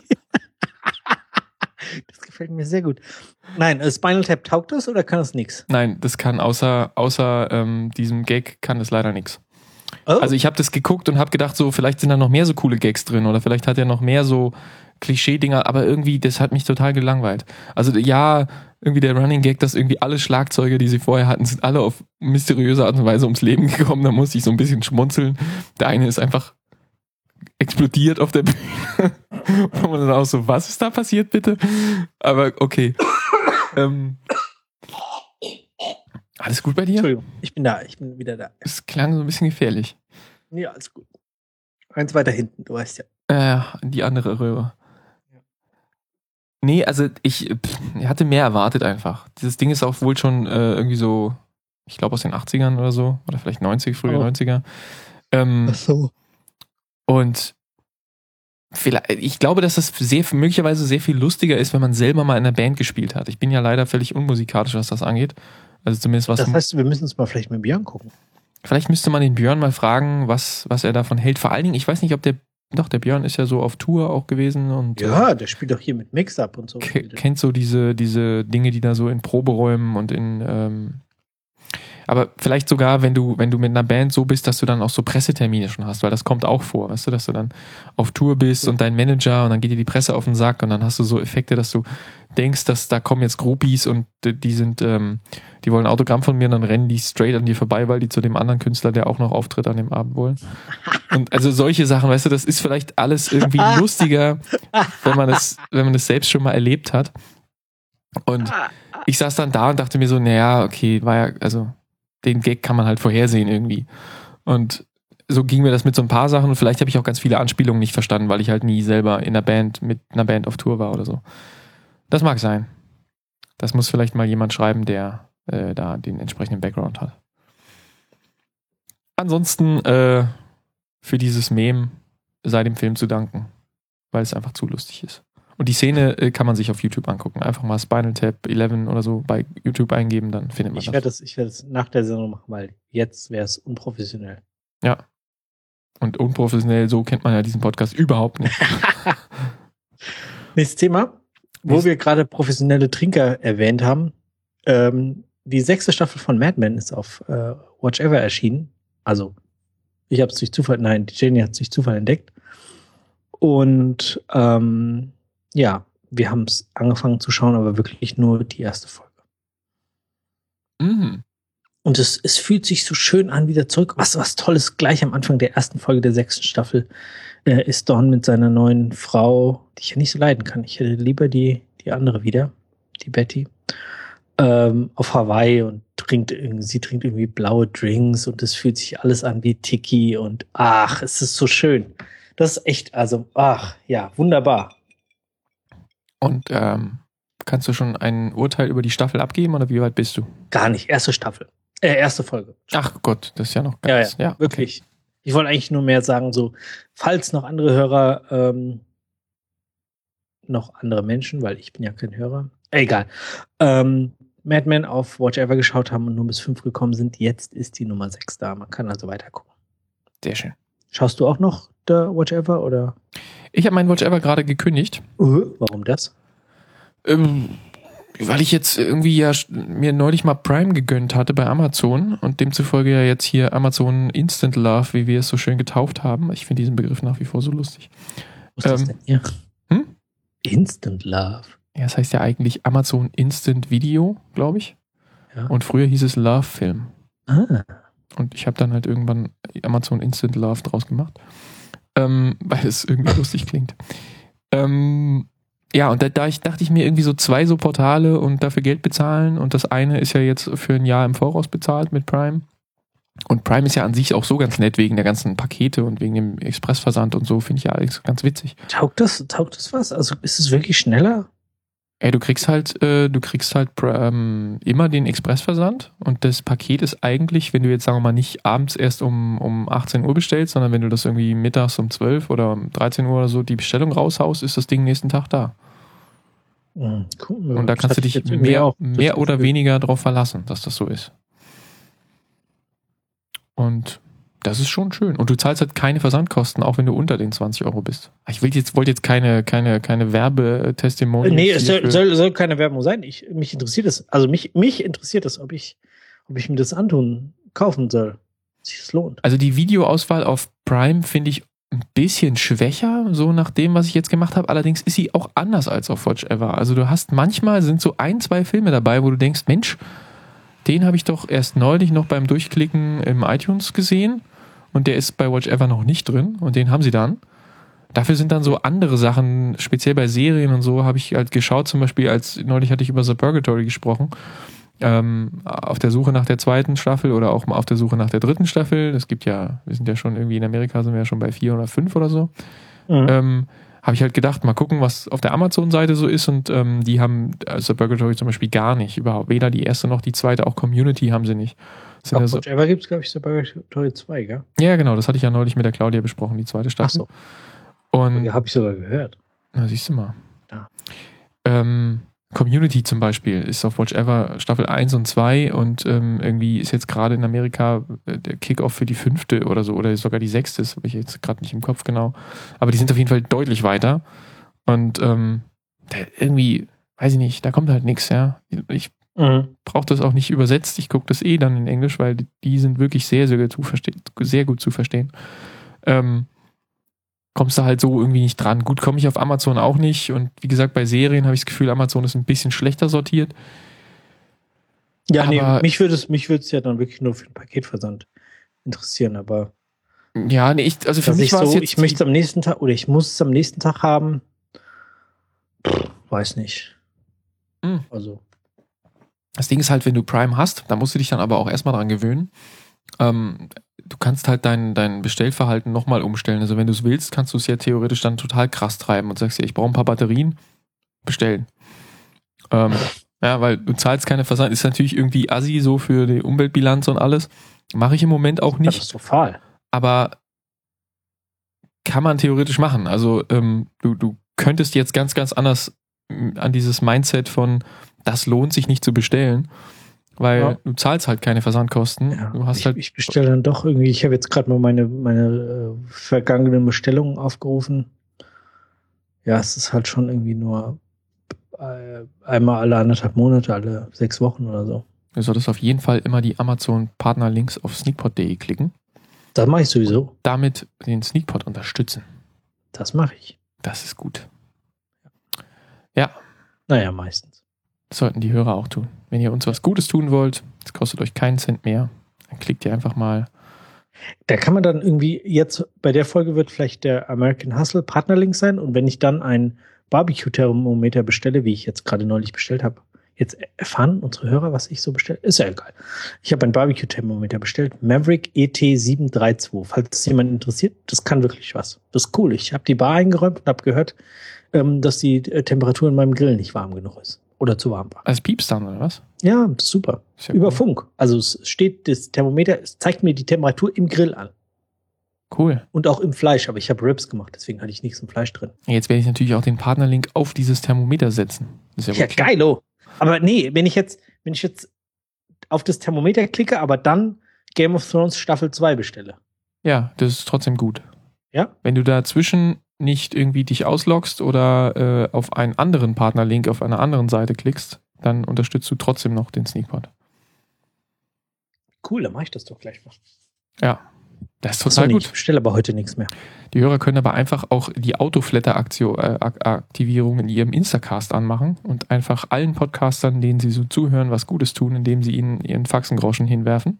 Das gefällt mir sehr gut. Nein, äh, Spinal Tap, taugt das oder kann das nichts? Nein, das kann außer, außer ähm, diesem Gag kann das leider nichts. Oh, Also ich habe das geguckt und habe gedacht, so vielleicht sind da noch mehr so coole Gags drin oder vielleicht hat er noch mehr so Klischee-Dinger, aber irgendwie, das hat mich total gelangweilt. Also ja, irgendwie der Running Gag, dass irgendwie alle Schlagzeuge, die sie vorher hatten, sind alle auf mysteriöse Art und Weise ums Leben gekommen. Da musste ich so ein bisschen schmunzeln. Der eine ist einfach explodiert auf der Bühne. Und man dann auch so, was ist da passiert, bitte? Aber okay. ähm, Alles gut bei dir? Entschuldigung, ich bin da, ich bin wieder da. Es klang so ein bisschen gefährlich. Ja, alles gut. Eins weiter hinten, du weißt ja. Äh, die andere Röhre. Nee, also ich pff, hatte mehr erwartet einfach. Dieses Ding ist auch wohl schon äh, irgendwie so, ich glaube aus den achtzigern oder so, oder vielleicht neunzig, frühe Oh. neunziger. Ähm, Ach so. und vielleicht, ich glaube, dass das sehr, möglicherweise sehr viel lustiger ist, wenn man selber mal in einer Band gespielt hat. Ich bin ja leider völlig unmusikalisch, was das angeht. Also zumindest was. Das heißt, wir müssen uns mal vielleicht mit Björn gucken. Vielleicht müsste man den Björn mal fragen, was, was er davon hält. Vor allen Dingen, ich weiß nicht, ob der, doch, der Björn ist ja so auf Tour auch gewesen und Ja, der spielt doch hier mit Mix-Up und so. k- kennt so diese, diese Dinge, die da so in Proberäumen und in, ähm, aber vielleicht sogar, wenn du, wenn du mit einer Band so bist, dass du dann auch so Pressetermine schon hast, weil das kommt auch vor, weißt du, dass du dann auf Tour bist und dein Manager und dann geht dir die Presse auf den Sack und dann hast du so Effekte, dass du denkst, dass da kommen jetzt Groupies und die sind, ähm, die wollen ein Autogramm von mir und dann rennen die straight an dir vorbei, weil die zu dem anderen Künstler, der auch noch auftritt, an dem Abend wollen. Und also solche Sachen, weißt du, das ist vielleicht alles irgendwie lustiger, wenn man es, wenn man es selbst schon mal erlebt hat. Und ich saß dann da und dachte mir so, naja, okay, war ja, also den Gag kann man halt vorhersehen irgendwie. Und so ging mir das mit so ein paar Sachen und vielleicht habe ich auch ganz viele Anspielungen nicht verstanden, weil ich halt nie selber in einer Band, mit einer Band auf Tour war oder so. Das mag sein. Das muss vielleicht mal jemand schreiben, der äh, da den entsprechenden Background hat. Ansonsten äh, für dieses Meme sei dem Film zu danken, weil es einfach zu lustig ist. Und die Szene äh, kann man sich auf YouTube angucken. Einfach mal Spinal Tap elf oder so bei YouTube eingeben, dann findet man Ich das. werde das, ich werde das nach der Sendung machen, weil jetzt wäre es unprofessionell. Ja. Und unprofessionell, so kennt man ja diesen Podcast überhaupt nicht. Nächstes Thema, wo Nächstes- wir gerade professionelle Trinker erwähnt haben. Ähm, die sechste Staffel von Mad Men ist auf äh, Watch Ever erschienen. Also, ich habe es durch Zufall, nein, die Jenny hat es durch Zufall entdeckt. Und ähm, ja, wir haben es angefangen zu schauen, aber wirklich nur die erste Folge. Mhm. Und es, es fühlt sich so schön an, wieder zurück. Was, was Tolles, gleich am Anfang der ersten Folge der sechsten Staffel äh, ist Don mit seiner neuen Frau, die ich ja nicht so leiden kann. Ich hätte lieber die, die andere wieder, die Betty, ähm, auf Hawaii und trinkt irgendwie, sie trinkt irgendwie blaue Drinks und es fühlt sich alles an wie Tiki und ach, es ist so schön. Das ist echt, also, ach, ja, wunderbar. Und ähm, kannst du schon ein Urteil über die Staffel abgeben oder wie weit bist du? Gar nicht, erste Staffel. Äh, erste Folge. Ach Gott, das ist ja noch Ja, ganz... ja, wirklich. Ich wollte eigentlich nur mehr sagen, so, falls noch andere Hörer, ähm, noch andere Menschen, weil ich bin ja kein Hörer, äh, egal, ähm, Mad Men auf Watch Ever geschaut haben und nur bis fünf gekommen sind, jetzt ist die Nummer sechs da. Man kann also weiter gucken. Sehr schön. Schaust du auch noch der Watch Ever oder? Ich habe meinen Watch Ever gerade gekündigt. Uh, warum das? Ähm, weil ich jetzt irgendwie ja sch- mir neulich mal Prime gegönnt hatte bei Amazon und demzufolge ja jetzt hier Amazon Instant Love, wie wir es so schön getauft haben. Ich finde diesen Begriff nach wie vor so lustig. Was ist das Ähm, denn hier? hm? Instant Love. Ja, das heißt ja eigentlich Amazon Instant Video, glaube ich. Ja. Und früher hieß es Love Film. Ah. Und ich habe dann halt irgendwann Amazon Instant Love draus gemacht. Ähm, weil es irgendwie lustig klingt. Ähm, ja, und da, da ich, dachte ich mir irgendwie so zwei so Portale und dafür Geld bezahlen und das eine ist ja jetzt für ein Jahr im Voraus bezahlt mit Prime. Und Prime ist ja an sich auch so ganz nett wegen der ganzen Pakete und wegen dem Expressversand und so, finde ich ja alles ganz witzig. Taugt das, taugt das was? Also ist es wirklich schneller? Ey, du kriegst halt, äh, du kriegst halt ähm, immer den Expressversand und das Paket ist eigentlich, wenn du jetzt sagen wir mal nicht abends erst um, um achtzehn Uhr bestellst, sondern wenn du das irgendwie mittags um zwölf oder um dreizehn Uhr oder so die Bestellung raushaust, ist das Ding nächsten Tag da. Mhm, cool. Und da Das kannst du hatte ich dich jetzt irgendwie mehr, auch. Das mehr oder Gefühl. weniger drauf verlassen, dass das so ist. Und das ist schon schön. Und du zahlst halt keine Versandkosten, auch wenn du unter den zwanzig Euro bist. Ich will jetzt, wollte jetzt keine, keine, keine Werbetestimonials. Nee, es soll, hierfür- soll, soll keine Werbung sein. Ich, mich interessiert das, also mich, mich interessiert das, ob ich, ob ich mir das antun, kaufen soll. Ob sich das lohnt. Also die Videoauswahl auf Prime finde ich ein bisschen schwächer, so nach dem, was ich jetzt gemacht habe. Allerdings ist sie auch anders als auf Watch Ever. Also du hast manchmal sind so ein, zwei Filme dabei, wo du denkst, Mensch, den habe ich doch erst neulich noch beim Durchklicken im iTunes gesehen und der ist bei Watch Ever noch nicht drin und den haben sie dann. Dafür sind dann so andere Sachen, speziell bei Serien und so, habe ich halt geschaut, zum Beispiel als neulich hatte ich über The Purgatory gesprochen. ähm, auf der Suche nach der zweiten Staffel oder auch mal auf der Suche nach der dritten Staffel. Es gibt ja, wir sind ja schon irgendwie in Amerika, sind wir ja schon bei vier oder fünf oder so. Mhm. Ähm, habe ich halt gedacht, mal gucken, was auf der Amazon-Seite so ist und ähm, die haben, also Suburgatory zum Beispiel gar nicht, überhaupt. Weder die erste noch die zweite, auch Community haben sie nicht. Auf ja so, Watch Ever gibt es, glaube ich, Suburgatory zwei, gell? Ja, genau, das hatte ich ja neulich mit der Claudia besprochen, die zweite Staffel. Ach so. Und ja, habe ich sogar gehört. Na, siehst du mal. Ja. Ähm, Community zum Beispiel ist auf Watch Ever Staffel eins und zwei und ähm, irgendwie ist jetzt gerade in Amerika äh, der Kickoff für die fünfte oder so oder sogar die sechste, das habe ich jetzt gerade nicht im Kopf genau. Aber die sind auf jeden Fall deutlich weiter und ähm, irgendwie, weiß ich nicht, da kommt halt nichts, ja. Ich mhm. brauche das auch nicht übersetzt, ich gucke das eh dann in Englisch, weil die, die sind wirklich sehr, sehr gut zu verstehen, sehr gut zu verstehen. Ähm, kommst du halt so irgendwie nicht dran. Gut, komme ich auf Amazon auch nicht. Und wie gesagt, bei Serien habe ich das Gefühl, Amazon ist ein bisschen schlechter sortiert. Ja, aber nee, mich würde es mich würde es ja dann wirklich nur für den Paketversand interessieren, aber ja, nee, ich, also für mich war es so, jetzt... Ich möchte es am nächsten Tag, oder ich muss es am nächsten Tag haben. Pff, weiß nicht. Hm. Also. Das Ding ist halt, wenn du Prime hast, da musst du dich dann aber auch erstmal dran gewöhnen. Ähm, du kannst halt dein, dein Bestellverhalten nochmal umstellen. Also wenn du es willst, kannst du es ja theoretisch dann total krass treiben und sagst ja, ich brauche ein paar Batterien, bestellen. Ähm, ja, weil du zahlst keine Versand. Ist natürlich irgendwie assi so für die Umweltbilanz und alles. Mache ich im Moment auch nicht. Katastrophal. Aber kann man theoretisch machen. Also ähm, du, du könntest jetzt ganz, ganz anders an dieses Mindset von das lohnt sich nicht zu bestellen. Weil ja. du zahlst halt keine Versandkosten. Ja, du hast ich, halt ich bestelle dann doch irgendwie, ich habe jetzt gerade mal meine, meine äh, vergangenen Bestellungen aufgerufen. Ja, es ist halt schon irgendwie nur äh, einmal alle anderthalb Monate, alle sechs Wochen oder so. Du solltest auf jeden Fall immer die Amazon-Partner-Links auf sneakpot punkt de klicken. Das mache ich sowieso. Und damit den Sneakpot unterstützen. Das mache ich. Das ist gut. Ja. Naja, meistens. Das sollten die Hörer auch tun. Wenn ihr uns was Gutes tun wollt, es kostet euch keinen Cent mehr, dann klickt ihr einfach mal. Da kann man dann irgendwie, jetzt bei der Folge wird vielleicht der American Hustle Partnerlink sein und wenn ich dann ein Barbecue-Thermometer bestelle, wie ich jetzt gerade neulich bestellt habe, jetzt erfahren unsere Hörer, was ich so bestelle, ist ja egal. Ich habe ein Barbecue-Thermometer bestellt, Maverick E T sieben drei zwei, falls es jemand interessiert, das kann wirklich was. Das ist cool. Ich habe die Bar eingeräumt und habe gehört, dass die Temperatur in meinem Grill nicht warm genug ist. Oder zu warm war. Als piepst dann, oder was? Ja, das ist super. Ist ja Über cool. Funk. Also es steht, das Thermometer, es zeigt mir die Temperatur im Grill an. Cool. Und auch im Fleisch, aber ich habe Ribs gemacht, deswegen hatte ich nichts im Fleisch drin. Jetzt werde ich natürlich auch den Partnerlink auf dieses Thermometer setzen. Das ist ja, ja geilo. Aber nee, wenn ich jetzt, wenn ich jetzt auf das Thermometer klicke, aber dann Game of Thrones Staffel zwei bestelle. Ja, das ist trotzdem gut. Ja? Wenn du dazwischen nicht irgendwie dich ausloggst oder äh, auf einen anderen Partnerlink auf einer anderen Seite klickst, dann unterstützt du trotzdem noch den Sneakpot. Cool, dann mache ich das doch gleich mal. Ja, das ist total Achso, gut. Ich bestelle aber heute nichts mehr. Die Hörer können aber einfach auch die Autoflatter-Aktivierung in ihrem Instacast anmachen und einfach allen Podcastern, denen sie so zuhören, was Gutes tun, indem sie ihnen ihren Faxengroschen hinwerfen.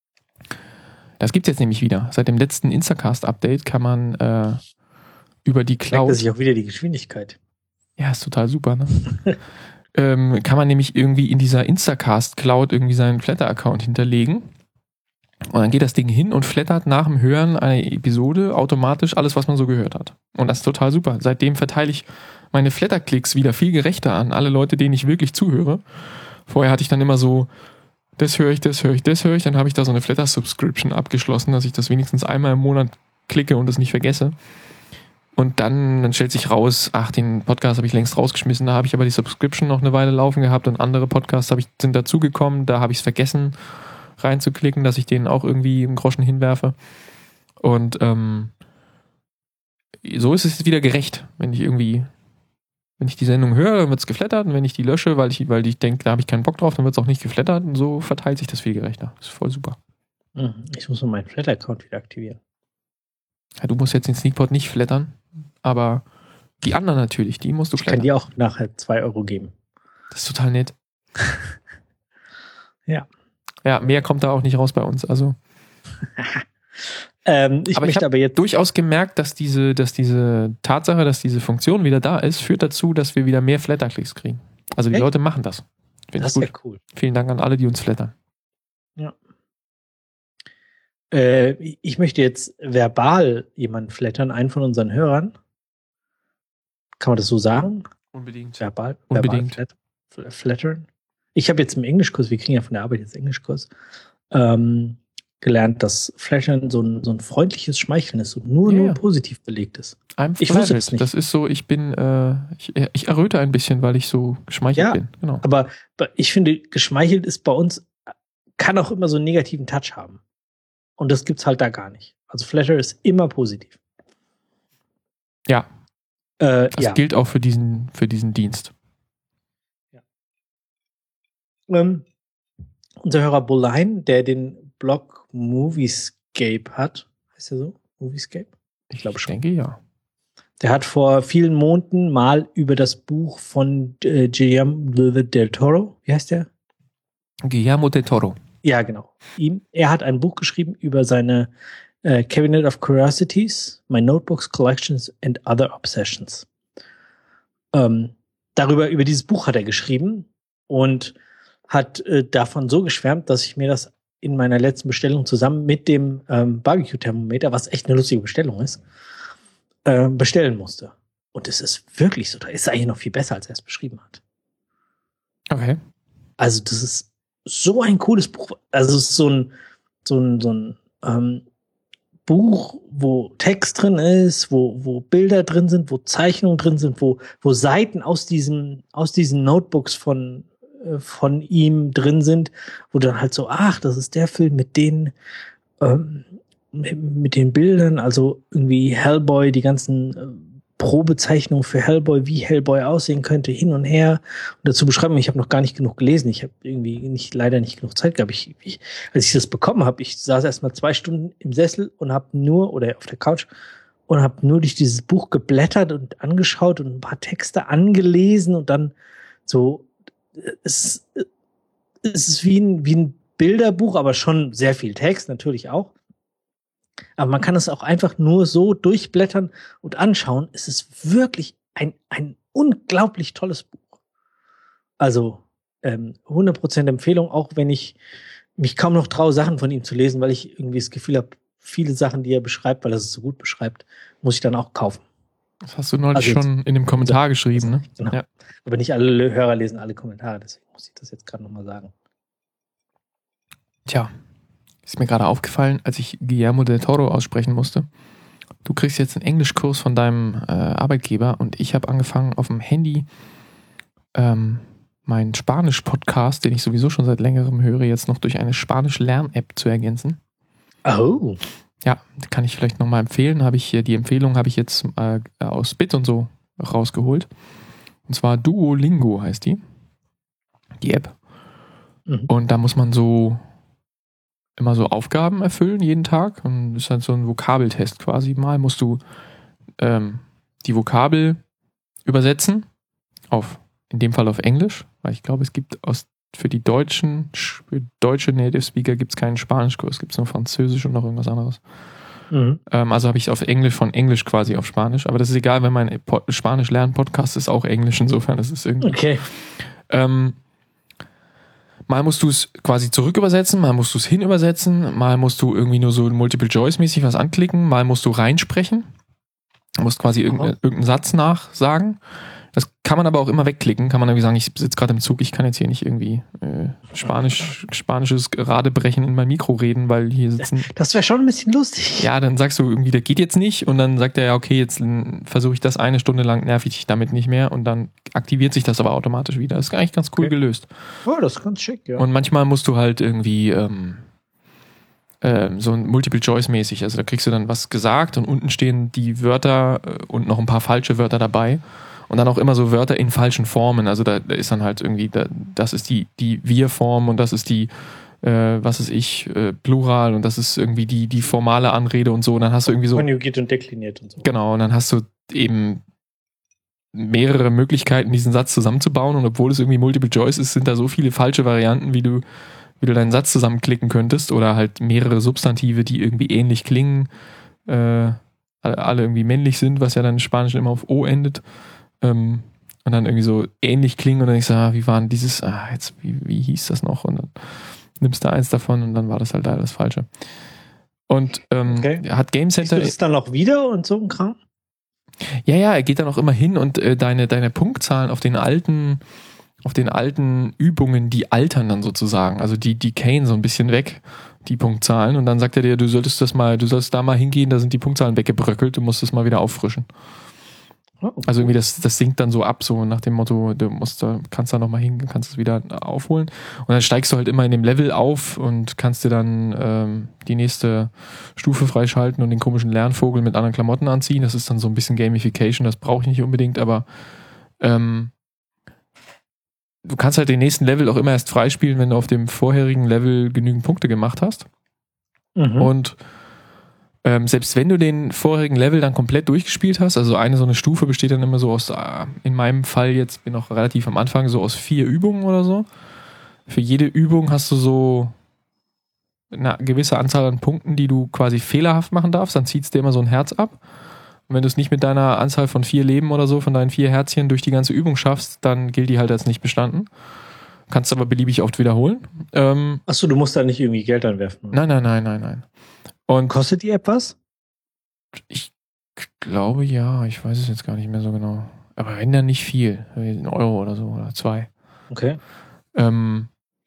Das gibt es jetzt nämlich wieder. Seit dem letzten Instacast-Update kann man äh, über die Cloud... Merkt sich auch wieder die Geschwindigkeit. Ja, ist total super, ne? ähm, kann man nämlich irgendwie in dieser Instacast-Cloud irgendwie seinen Flatter-Account hinterlegen. Und dann geht das Ding hin und flattert nach dem Hören einer Episode automatisch alles, was man so gehört hat. Und das ist total super. Seitdem verteile ich meine Flatter-Klicks wieder viel gerechter an alle Leute, denen ich wirklich zuhöre. Vorher hatte ich dann immer so, das höre ich, das höre ich, das höre ich. Dann habe ich da so eine Flatter-Subscription abgeschlossen, dass ich das wenigstens einmal im Monat klicke und das nicht vergesse. Und dann, dann stellt sich raus, ach, den Podcast habe ich längst rausgeschmissen, da habe ich aber die Subscription noch eine Weile laufen gehabt und andere Podcasts hab ich, sind dazugekommen, da habe ich es vergessen reinzuklicken, dass ich denen auch irgendwie einen Groschen hinwerfe. Und ähm, so ist es wieder gerecht, wenn ich irgendwie, wenn ich die Sendung höre, dann wird es geflattert und wenn ich die lösche, weil ich, weil ich denke, da habe ich keinen Bock drauf, dann wird es auch nicht geflattert und so verteilt sich das viel gerechter. Das ist voll super. Ich muss nur meinen Flatter-Account wieder aktivieren. Ja, du musst jetzt den Sneakpot nicht flattern, aber die anderen natürlich, die musst du flattern. Ich kann dir auch nachher zwei Euro geben. Das ist total nett. Ja. Ja, mehr kommt da auch nicht raus bei uns, also. ähm, ich aber ich möchte aber jetzt durchaus gemerkt, dass diese, dass diese Tatsache, dass diese Funktion wieder da ist, führt dazu, dass wir wieder mehr Flatterklicks kriegen. Also die Echt? Leute machen das. Finde Das ich ist ja gut. cool. Vielen Dank an alle, die uns flattern. Ja. Äh, ich möchte jetzt verbal jemanden flattern, einen von unseren Hörern. Kann man das so sagen? Unbedingt. Verbal, Unbedingt. verbal flat, flattern. Ich habe jetzt im Englischkurs, wir kriegen ja von der Arbeit jetzt Englischkurs, ähm, gelernt, dass Flattern so ein, so ein freundliches Schmeicheln ist und nur, Ja, nur ja. positiv belegt ist. I'm Ich wusste flattered. das nicht. Das ist so, ich bin, äh, ich, ich erröte ein bisschen, weil ich so geschmeichelt Ja, bin. Genau. Aber ich finde, geschmeichelt ist bei uns, kann auch immer so einen negativen Touch haben. Und das gibt's halt da gar nicht. Also Flatter ist immer positiv. Ja, Äh, das ja. gilt auch für diesen, für diesen Dienst. Ähm, unser Hörer Bolein, der den Blog Moviescape hat, heißt der so? Moviescape? Ich glaube schon. Ich denke, ja. Der hat vor vielen Monaten mal über das Buch von äh, Guillermo del Toro, wie heißt der? Guillermo del Toro. Ja, genau. Ihm, er hat ein Buch geschrieben über seine äh, Cabinet of Curiosities, My Notebooks, Collections and Other Obsessions. Ähm, darüber, über dieses Buch hat er geschrieben und hat äh, davon so geschwärmt, dass ich mir das in meiner letzten Bestellung zusammen mit dem ähm, Barbecue-Thermometer, was echt eine lustige Bestellung ist, äh, bestellen musste. Und es ist wirklich so, da ist eigentlich noch viel besser, als er es beschrieben hat. Okay. Also das ist so ein cooles Buch. Also es ist so ein, so ein, so ein ähm, Buch, wo Text drin ist, wo, wo Bilder drin sind, wo Zeichnungen drin sind, wo, wo Seiten aus diesen, aus diesen Notebooks von, äh, von ihm drin sind, wo dann halt so, ach, das ist der Film mit den, ähm, mit, mit den Bildern, also irgendwie Hellboy, die ganzen äh, Probezeichnungen für Hellboy, wie Hellboy aussehen könnte, hin und her. Und dazu beschreiben, ich habe noch gar nicht genug gelesen. Ich habe irgendwie nicht, leider nicht genug Zeit gehabt. Ich, ich, als ich das bekommen habe, ich saß erst mal zwei Stunden im Sessel und habe nur, oder auf der Couch, und habe nur durch dieses Buch geblättert und angeschaut und ein paar Texte angelesen und dann so, es, es ist wie ein, wie ein Bilderbuch, aber schon sehr viel Text, natürlich auch. Aber man kann es auch einfach nur so durchblättern und anschauen. Es ist wirklich ein, ein unglaublich tolles Buch. Also ähm, hundert Prozent Empfehlung, auch wenn ich mich kaum noch traue, Sachen von ihm zu lesen, weil ich irgendwie das Gefühl habe, viele Sachen, die er beschreibt, weil er es so gut beschreibt, muss ich dann auch kaufen. Das hast du neulich Also schon in dem Kommentar geschrieben, ne? Genau. Ja. Aber nicht alle Hörer lesen alle Kommentare, deswegen muss ich das jetzt gerade nochmal sagen. Tja, ist mir gerade aufgefallen, als ich Guillermo del Toro aussprechen musste. Du kriegst jetzt einen Englischkurs von deinem äh, Arbeitgeber und ich habe angefangen auf dem Handy ähm, meinen Spanisch-Podcast, den ich sowieso schon seit längerem höre, jetzt noch durch eine Spanisch-Lern-App zu ergänzen. Oh. Ja, kann ich vielleicht nochmal empfehlen. Habe ich die Empfehlung habe ich jetzt äh, aus Bit und so rausgeholt. Und zwar Duolingo heißt die. Die App. Mhm. Und da muss man so immer so Aufgaben erfüllen jeden Tag. Und das ist halt so ein Vokabeltest quasi. Mal musst du ähm, die Vokabel übersetzen auf, in dem Fall auf Englisch, weil ich glaube, es gibt aus für die Deutschen, für deutsche Native Speaker gibt es keinen Spanischkurs, gibt es nur Französisch und noch irgendwas anderes. Mhm. Ähm, also habe ich auf Englisch von Englisch quasi auf Spanisch. Aber das ist egal, wenn mein po- Spanisch-Lernen-Podcast ist auch Englisch, insofern das ist irgendwie. Okay. Ähm, mal musst du es quasi zurück übersetzen, mal musst du es hin übersetzen, mal musst du irgendwie nur so Multiple-Choice-mäßig was anklicken, mal musst du reinsprechen. Du musst quasi irgendeinen, irgendeinen Satz nachsagen. Das kann man aber auch immer wegklicken. Kann man irgendwie sagen, ich sitze gerade im Zug, ich kann jetzt hier nicht irgendwie äh, Spanisch, spanisches Radebrechen in mein Mikro reden, weil hier sitzen. Das wäre schon ein bisschen lustig. Ja, dann sagst du irgendwie, das geht jetzt nicht. Und dann sagt er, ja, okay, jetzt versuche ich das eine Stunde lang, nerv ich dich damit nicht mehr. Und dann aktiviert sich das aber automatisch wieder. Das ist eigentlich ganz cool Okay. gelöst. Oh, das ist ganz schick, ja. Und manchmal musst du halt irgendwie ähm, ähm, so ein Multiple-Choice-mäßig, also da kriegst du dann was gesagt und unten stehen die Wörter äh, und noch ein paar falsche Wörter dabei. Und dann auch immer so Wörter in falschen Formen. Also da, da ist dann halt irgendwie, da, das ist die, die Wir-Form und das ist die, äh, was ist ich, äh, Plural und das ist irgendwie die, die formale Anrede und so. Und dann hast du irgendwie so. Konjugiert und dekliniert und so. Genau, und dann hast du eben mehrere Möglichkeiten, diesen Satz zusammenzubauen. Und obwohl es irgendwie Multiple Choice ist, sind da so viele falsche Varianten, wie du, wie du deinen Satz zusammenklicken könntest. Oder halt mehrere Substantive, die irgendwie ähnlich klingen, äh, alle irgendwie männlich sind, was ja dann in Spanisch immer auf O endet. Ähm, und dann irgendwie so ähnlich klingen und dann ich so, ah, wie war denn dieses, ah, jetzt, wie, wie hieß das noch? Und dann nimmst du eins davon und dann war das halt leider das Falsche. Und ähm, Okay. hat Game Center. Siehst du das dann noch wieder und so ein Kram? Ja, ja, er geht dann auch immer hin und äh, deine, deine Punktzahlen auf den alten, auf den alten Übungen, die altern dann sozusagen. Also die, die Kane so ein bisschen weg, die Punktzahlen. Und dann sagt er dir, du solltest das mal, du sollst da mal hingehen, da sind die Punktzahlen weggebröckelt, du musst das mal wieder auffrischen. Oh, Also irgendwie das, das sinkt dann so ab, so nach dem Motto, du musst da, kannst da nochmal hingehen, kannst es wieder aufholen. Und dann steigst du halt immer in dem Level auf und kannst dir dann ähm, die nächste Stufe freischalten und den komischen Lernvogel mit anderen Klamotten anziehen. Das ist dann so ein bisschen Gamification, das brauche ich nicht unbedingt, aber ähm, du kannst halt den nächsten Level auch immer erst freispielen, wenn du auf dem vorherigen Level genügend Punkte gemacht hast. Mhm. Und Ähm, selbst wenn du den vorherigen Level dann komplett durchgespielt hast, also eine so eine Stufe besteht dann immer so aus, äh, in meinem Fall jetzt, bin noch relativ am Anfang, so aus vier Übungen oder so. Für jede Übung hast du so eine gewisse Anzahl an Punkten, die du quasi fehlerhaft machen darfst, dann zieht es dir immer so ein Herz ab. Und wenn du es nicht mit deiner Anzahl von vier Leben oder so, von deinen vier Herzchen durch die ganze Übung schaffst, dann gilt die halt als nicht bestanden. Kannst aber beliebig oft wiederholen. Ähm, Achso, du musst da nicht irgendwie Geld anwerfen. nein, nein, nein, nein, nein. Und Kostet die App was? ich glaube ja, ich weiß es jetzt gar nicht mehr so genau. Aber wenn dann nicht viel, ein Euro oder so oder zwei. Okay. Ähm,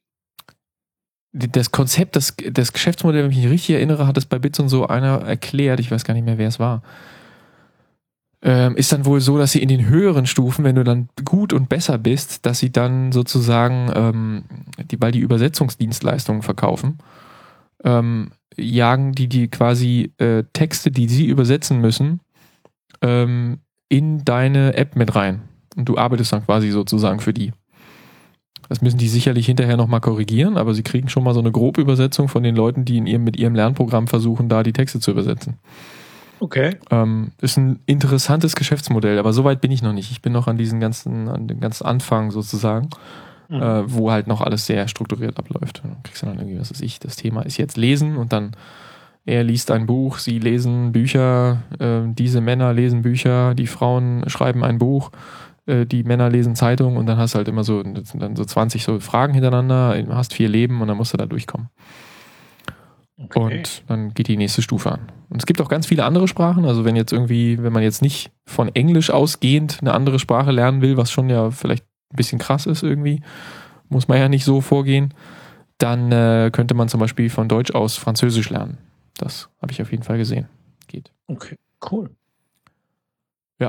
das Konzept, das, das Geschäftsmodell, wenn ich mich richtig erinnere, hat es bei Bits und so einer erklärt, ich weiß gar nicht mehr, wer es war. Ähm, ist dann wohl so, dass sie in den höheren Stufen, wenn du dann gut und besser bist, dass sie dann sozusagen, ähm, die, weil die Übersetzungsdienstleistungen verkaufen, ähm, jagen die die quasi äh, Texte, die sie übersetzen müssen, ähm, in deine App mit rein. Und du arbeitest dann quasi sozusagen für die. Das müssen die sicherlich hinterher nochmal korrigieren, aber sie kriegen schon mal so eine Grobübersetzung von den Leuten, die in ihrem, mit ihrem Lernprogramm versuchen, da die Texte zu übersetzen. Okay. Ähm, ist ein interessantes Geschäftsmodell, aber so weit bin ich noch nicht. Ich bin noch an diesen ganzen, an dem ganzen Anfang sozusagen. Mhm. Äh, wo halt noch alles sehr strukturiert abläuft. Dann kriegst du dann irgendwie, was weiß ich, das Thema ist jetzt Lesen und dann er liest ein Buch, sie lesen Bücher, äh, diese Männer lesen Bücher, die Frauen schreiben ein Buch, äh, die Männer lesen Zeitung und dann hast du halt immer so, dann so zwanzig so Fragen hintereinander, hast vier Leben und dann musst du da durchkommen. Okay. Und dann geht die nächste Stufe an. Und es gibt auch ganz viele andere Sprachen, also wenn jetzt irgendwie, wenn man jetzt nicht von Englisch ausgehend eine andere Sprache lernen will, was schon ja vielleicht ein bisschen krass ist irgendwie, muss man ja nicht so vorgehen, dann äh, könnte man zum Beispiel von Deutsch aus Französisch lernen. Das habe ich auf jeden Fall gesehen. Geht. Okay, cool. Ja.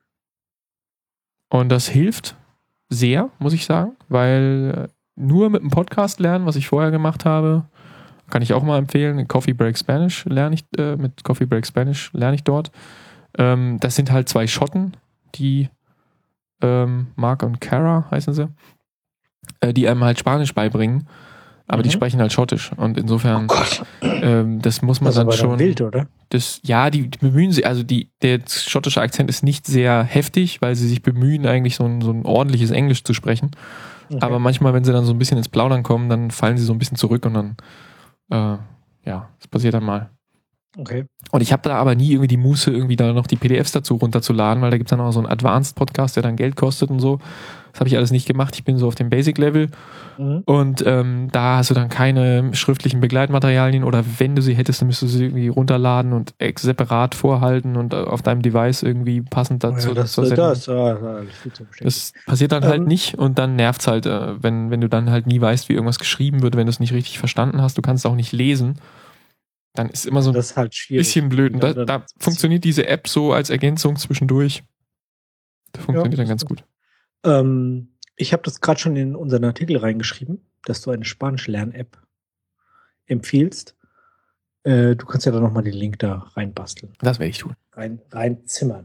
Und das hilft sehr, muss ich sagen, weil äh, nur mit einem Podcast lernen, was ich vorher gemacht habe, kann ich auch mal empfehlen. Coffee Break Spanish lerne ich, äh, mit Coffee Break Spanish lerne ich dort. Ähm, das sind halt zwei Schotten, die ähm, Mark und Cara heißen sie, äh, die einem halt Spanisch beibringen, aber mhm. die sprechen halt Schottisch und insofern, oh Gott. Ähm, das muss man das dann aber schon. Dann wild, oder? Das, ja, die, die bemühen sich, also die, der schottische Akzent ist nicht sehr heftig, weil sie sich bemühen, eigentlich so ein, so ein ordentliches Englisch zu sprechen. Okay. Aber manchmal, wenn sie dann so ein bisschen ins Plaudern kommen, dann fallen sie so ein bisschen zurück und dann, äh, ja, das passiert dann mal. Okay. Und ich habe da aber nie irgendwie die Muße, irgendwie da noch die P D Fs dazu runterzuladen, weil da gibt es dann auch so einen Advanced-Podcast, der dann Geld kostet und so. Das habe ich alles nicht gemacht. Ich bin so auf dem Basic-Level. Mhm. Und ähm, da hast du dann keine schriftlichen Begleitmaterialien oder wenn du sie hättest, dann müsstest du sie irgendwie runterladen und separat vorhalten und auf deinem Device irgendwie passend dazu. Ja, das, das, das, das, das passiert dann ähm, halt nicht und dann nervt's halt, äh, wenn, wenn du dann halt nie weißt, wie irgendwas geschrieben wird, wenn du es nicht richtig verstanden hast, du kannst es auch nicht lesen. Dann ist immer so ein das ist halt bisschen blöd. Und da, da funktioniert diese App so als Ergänzung zwischendurch. Das funktioniert ja, dann ganz gut. Ähm, ich habe das gerade schon in unseren Artikel reingeschrieben, dass du eine Spanisch-Lern-App empfiehlst. Äh, du kannst ja dann nochmal den Link da reinbasteln. Das werde ich tun. Rein, reinzimmern.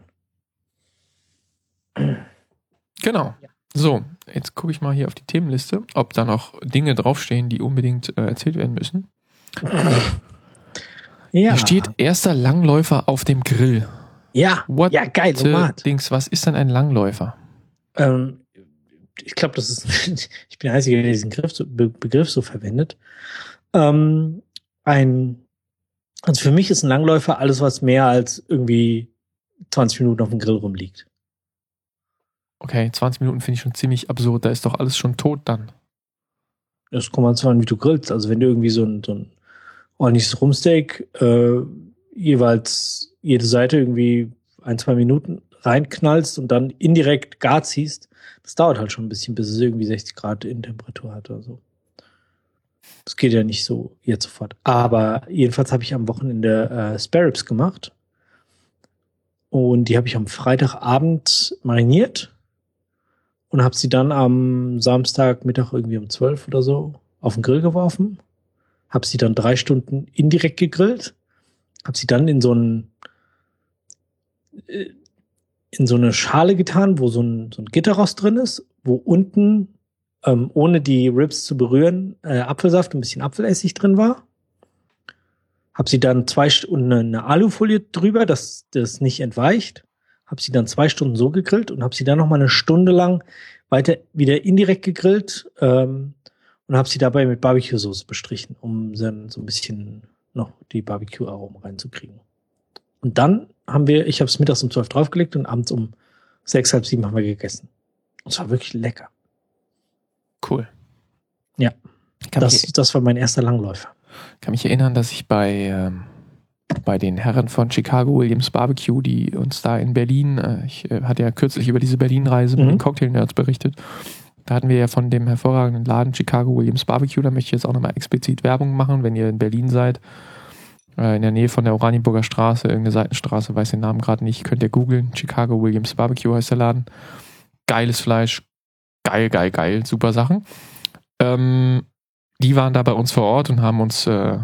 Genau. Ja. So, jetzt gucke ich mal hier auf die Themenliste, ob da noch Dinge draufstehen, die unbedingt äh, erzählt werden müssen. Ja. Hier steht erster Langläufer auf dem Grill. Ja, What ja geil. Dings, was ist denn ein Langläufer? Ähm, ich glaube, das ist, ich bin der Einzige, der diesen Begriff so, Be- Begriff so verwendet. Ähm, ein, also für mich ist ein Langläufer alles, was mehr als irgendwie zwanzig Minuten auf dem Grill rumliegt. Okay, zwanzig Minuten finde ich schon ziemlich absurd. Da ist doch alles schon tot dann. Das kommt man zwar an, wie du grillst. Also wenn du irgendwie so ein, so ein ordentliches Rumsteak äh, jeweils jede Seite irgendwie ein, zwei Minuten reinknallst und dann indirekt gar ziehst, das dauert halt schon ein bisschen, bis es irgendwie sechzig Grad in Temperatur hat oder so. Das geht ja nicht so jetzt sofort. Aber jedenfalls habe ich am Wochenende äh, Spare Ribs gemacht. Und die habe ich am Freitagabend mariniert und habe sie dann am Samstagmittag irgendwie um zwölf oder so auf den Grill geworfen. Habe sie dann drei Stunden indirekt gegrillt. Habe sie dann in so einen in so eine Schale getan, wo so ein, so ein Gitterrost drin ist, wo unten, ähm, ohne die Ribs zu berühren, äh, Apfelsaft und ein bisschen Apfelessig drin war. Hab sie dann zwei Stunden eine, eine Alufolie drüber, dass das nicht entweicht. Hab sie dann zwei Stunden so gegrillt und hab sie dann noch mal eine Stunde lang weiter wieder indirekt gegrillt ähm, und hab sie dabei mit Barbecue-Soße bestrichen, um dann so ein bisschen noch die Barbecue-Aromen reinzukriegen. Und dann haben wir, ich habe es mittags um zwölf draufgelegt und abends um sechs, halb sieben haben wir gegessen. Und es war wirklich lecker. Cool. Ja, Kann das, mich, das war mein erster Langläufer. kann mich erinnern, dass ich bei, ähm, bei den Herren von Chicago Williams Barbecue, die uns da in Berlin, äh, ich äh, hatte ja kürzlich über diese Berlin-Reise mit Mhm. den Cocktail-Nerds berichtet, da hatten wir ja von dem hervorragenden Laden Chicago Williams Barbecue, da möchte ich jetzt auch nochmal explizit Werbung machen, wenn ihr in Berlin seid, in der Nähe von der Oranienburger Straße, irgendeine Seitenstraße, weiß den Namen gerade nicht, könnt ihr googeln. Chicago Williams Barbecue heißt der Laden. Geiles Fleisch. Geil, geil, geil. Super Sachen. Ähm, die waren da bei uns vor Ort und haben uns äh,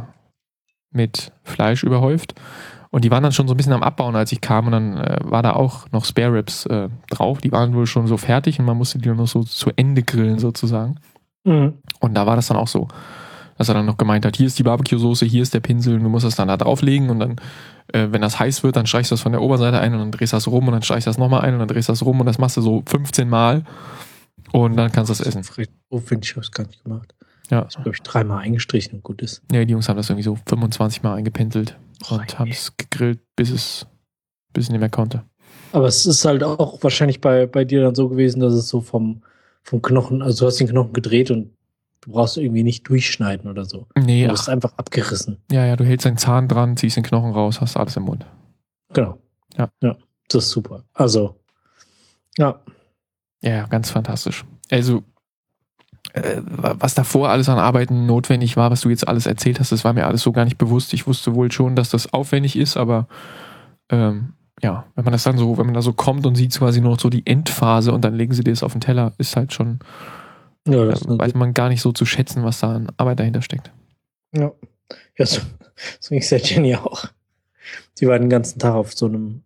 mit Fleisch überhäuft. Und die waren dann schon so ein bisschen am Abbauen, als ich kam. Und dann äh, war da auch noch Spare Ribs äh, drauf. Die waren wohl schon so fertig und man musste die noch so zu Ende grillen sozusagen. Mhm. Und da war das dann auch so, dass er dann noch gemeint hat, hier ist die Barbecue-Soße, hier ist der Pinsel, du musst das dann da drauflegen und dann, äh, wenn das heiß wird, dann streichst du das von der Oberseite ein und dann drehst du das rum und dann streichst du das nochmal ein und dann drehst du das rum und das machst du so fünfzehn Mal und dann kannst du das essen. Oh, finde ich, habe es gar nicht gemacht. Ja. Ich habe, glaube ich, dreimal eingestrichen und gut ist. Ja, die Jungs haben das irgendwie so fünfundzwanzig Mal eingependelt Oh, und haben es gegrillt, bis es, bis es nicht mehr konnte. Aber es ist halt auch wahrscheinlich bei, bei dir dann so gewesen, dass es so vom, vom Knochen, also du hast den Knochen gedreht und du brauchst irgendwie nicht durchschneiden oder so. Nee, Du ach, hast einfach abgerissen. ja, ja, du hältst den Zahn dran, ziehst den Knochen raus, hast alles im Mund. Genau. Ja. Ja, das ist super. Also, ja. Ja, ja, ganz fantastisch. Also, äh, was davor alles an Arbeiten notwendig war, was du jetzt alles erzählt hast, das war mir alles so gar nicht bewusst. Ich wusste wohl schon, dass das aufwendig ist, aber ähm, ja, wenn man das dann so, wenn man da so kommt und sieht quasi nur noch so die Endphase und dann legen sie dir das auf den Teller, ist halt schon, Ja, da das weiß man gar nicht so zu schätzen, was da an Arbeit dahinter steckt. Ja, ja so, so ging es der Jenny auch. Die war den ganzen Tag auf so einem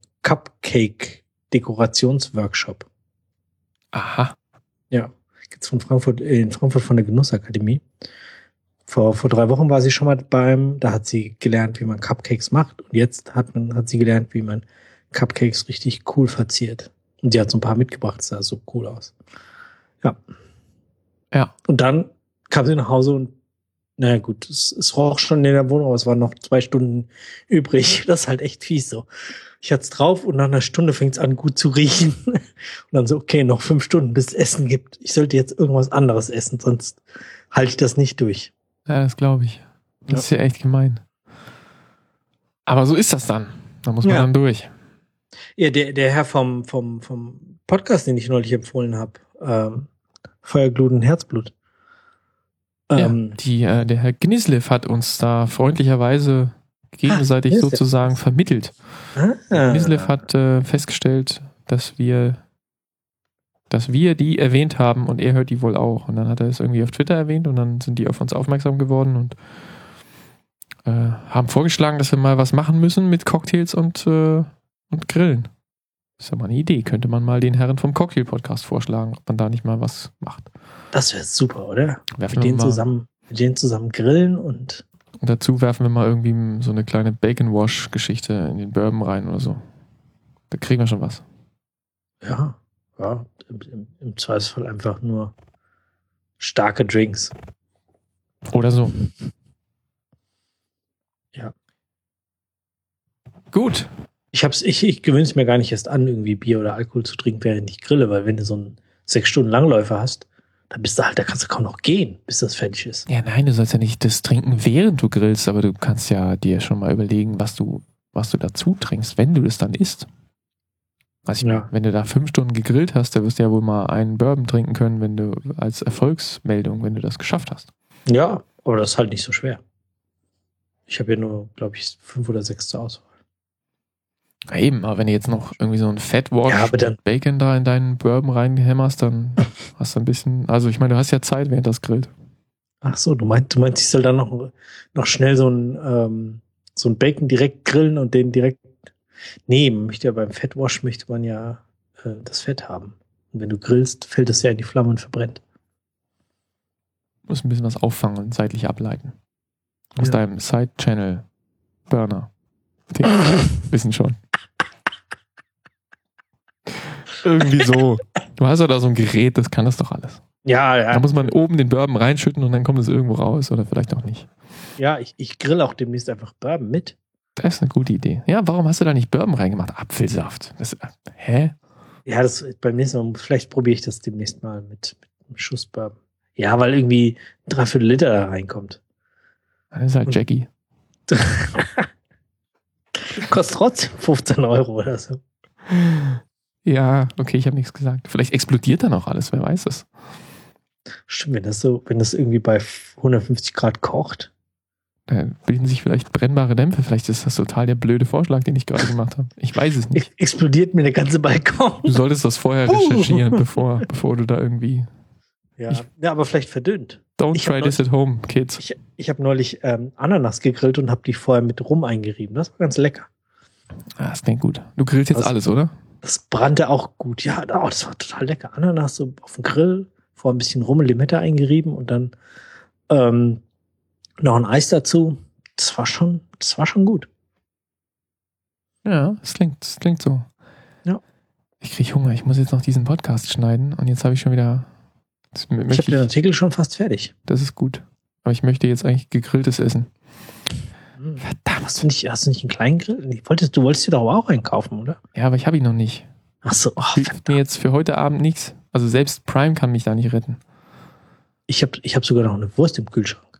Cupcake-Dekorationsworkshop. Aha. Ja, jetzt von Frankfurt, in Frankfurt von der Genussakademie. Vor, vor drei Wochen war sie schon mal beim, da hat sie gelernt, wie man Cupcakes macht. Und jetzt hat man, hat sie gelernt, wie man Cupcakes richtig cool verziert. Und sie hat so ein paar mitgebracht, das sah so cool aus. Ja. Ja. Und dann kam sie nach Hause und, naja gut, es, es roch schon in der Wohnung, aber es waren noch zwei Stunden übrig. Das ist halt echt fies so. Ich hatte es drauf und nach einer Stunde fängt es an, gut zu riechen. Und dann so, okay, noch fünf Stunden, bis es Essen gibt. Ich sollte jetzt irgendwas anderes essen, sonst halte ich das nicht durch. Ja, das glaube ich. Das ja. ist ja echt gemein. Aber so ist das dann. Da muss man ja. dann durch. Ja, der, der Herr vom, vom, vom Podcast, den ich neulich empfohlen habe, ähm, Feuerglut und Herzblut. Ähm, ja, die, äh, der Herr Gnislev hat uns da freundlicherweise gegenseitig ah, sozusagen das? vermittelt. Ah. Gnislev hat äh, festgestellt, dass wir dass wir die erwähnt haben und er hört die wohl auch. Und dann hat er es irgendwie auf Twitter erwähnt und dann sind die auf uns aufmerksam geworden und äh, haben vorgeschlagen, dass wir mal was machen müssen mit Cocktails und, äh, und Grillen. Das ist ja mal eine Idee. Könnte man mal den Herren vom Cocktail-Podcast vorschlagen, ob man da nicht mal was macht. Das wäre super, oder? Werfen mit, denen mal, zusammen, mit denen zusammen grillen und und dazu werfen wir mal irgendwie so eine kleine Bacon-Wash-Geschichte in den Bourbon rein oder so. Da kriegen wir schon was. Ja, ja. Im, im Zweifelsfall einfach nur starke Drinks. Oder so. Ja. Gut. Ich, hab's, ich, ich gewöhne es mir gar nicht erst an, irgendwie Bier oder Alkohol zu trinken, während ich grille, weil wenn du so einen sechs Stunden Langläufer hast, dann bist du halt, da kannst du kaum noch gehen, bis das fertig ist. Ja, nein, du sollst ja nicht das trinken, während du grillst, aber du kannst ja dir schon mal überlegen, was du, was du dazu trinkst, wenn du das dann isst. Also ich Ja. meine, wenn du da fünf Stunden gegrillt hast, dann wirst du ja wohl mal einen Bourbon trinken können, wenn du als Erfolgsmeldung, wenn du das geschafft hast. Ja, aber das ist halt nicht so schwer. Ich habe ja nur, glaube ich, fünf oder sechs zur Auswahl. Ja, eben, aber wenn du jetzt noch irgendwie so ein Fatwash Ja, aber dann- Bacon da in deinen Bourbon reinhämmerst, dann hast du ein bisschen, also ich meine, du hast ja Zeit, während das grillt. Ach so, du meinst, du meinst, ich soll dann noch, noch schnell so ein, ähm, so ein Bacon direkt grillen und den direkt. Nee, man möchte ja beim Fettwash möchte man ja äh, das Fett haben. Und wenn du grillst, fällt es ja in die Flamme und verbrennt. Du musst ein bisschen was auffangen und seitlich ableiten. Aus Ja. deinem Side-Channel-Burner. Den wissen schon. Irgendwie so. Du hast ja da so ein Gerät, das kann das doch alles. Ja, ja. Da muss man oben den Bourbon reinschütten und dann kommt es irgendwo raus oder vielleicht auch nicht. Ja, ich, ich grill auch demnächst einfach Bourbon mit. Das ist eine gute Idee. Ja, warum hast du da nicht Bourbon reingemacht? Apfelsaft. Das, äh, hä? Ja, das beim nächsten Mal, vielleicht probiere ich das demnächst mal mit, mit einem Schuss Bourbon. Ja, weil irgendwie ein Dreiviertel Liter da reinkommt. Das ist halt Jackie. Kostet trotzdem fünfzehn Euro oder so. Ja, okay, ich habe nichts gesagt. Vielleicht explodiert dann auch alles, wer weiß es. Stimmt, wenn das so, wenn das irgendwie bei hundertfünfzig Grad kocht. Da bilden sich vielleicht brennbare Dämpfe. Vielleicht ist das total der blöde Vorschlag, den ich gerade gemacht habe. Ich weiß es nicht. Ex explodiert mir der ganze Balkon. Du solltest das vorher recherchieren, bevor, bevor du da irgendwie... Ja, Ich- ja, aber vielleicht verdünnt. Don't Ich hab try this at home, kids. Ich, ich habe neulich ähm, Ananas gegrillt und habe die vorher mit Rum eingerieben. Das war ganz lecker. Ah, das klingt gut. Du grillst jetzt Was? alles, oder? Das brannte auch gut. Ja, oh, das war total lecker. Ananas so auf dem Grill, vor ein bisschen Rum und Limette eingerieben und dann ähm, noch ein Eis dazu. Das war schon, das war schon gut. Ja, das klingt, das klingt so. Ja. Ich kriege Hunger. Ich muss jetzt noch diesen Podcast schneiden und jetzt habe ich schon wieder... Das, Ich möchte habe den Artikel schon fast fertig. das ist gut. Aber ich möchte jetzt eigentlich gegrilltes essen. Hm. Verdammt, hast du nicht, hast du nicht einen kleinen Grill? Ich wolltest, du wolltest dir doch auch einen kaufen, oder? Ja, aber ich habe ihn noch nicht. Ach so, oh, Hilft mir jetzt für heute Abend nichts. Also selbst Prime kann mich da nicht retten. ich habe ich hab sogar noch eine Wurst im Kühlschrank.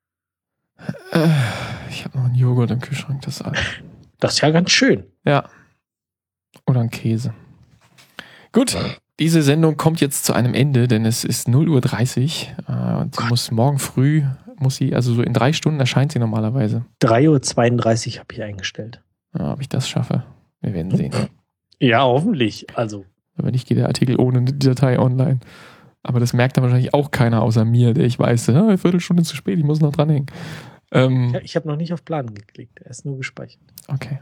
Äh, ich habe noch einen Joghurt im Kühlschrank. Das ist alles. Das ist ja ganz schön. Ja. Oder ein Käse. Gut. Diese Sendung kommt jetzt zu einem Ende, denn es ist null Uhr dreißig äh, und sie muss morgen früh, muss sie, also so in drei Stunden erscheint sie normalerweise. drei Uhr zweiunddreißig habe ich eingestellt. Ja, ob ich das schaffe, wir werden sehen. Ja, hoffentlich. Also, Wenn nicht, geht der Artikel ohne die Datei online. Aber das merkt dann wahrscheinlich auch keiner außer mir, der ich weiß, ja, eine Viertelstunde zu spät, ich muss noch dranhängen. Ähm, ich, ich habe noch nicht auf Planen geklickt. Er ist nur gespeichert. okay.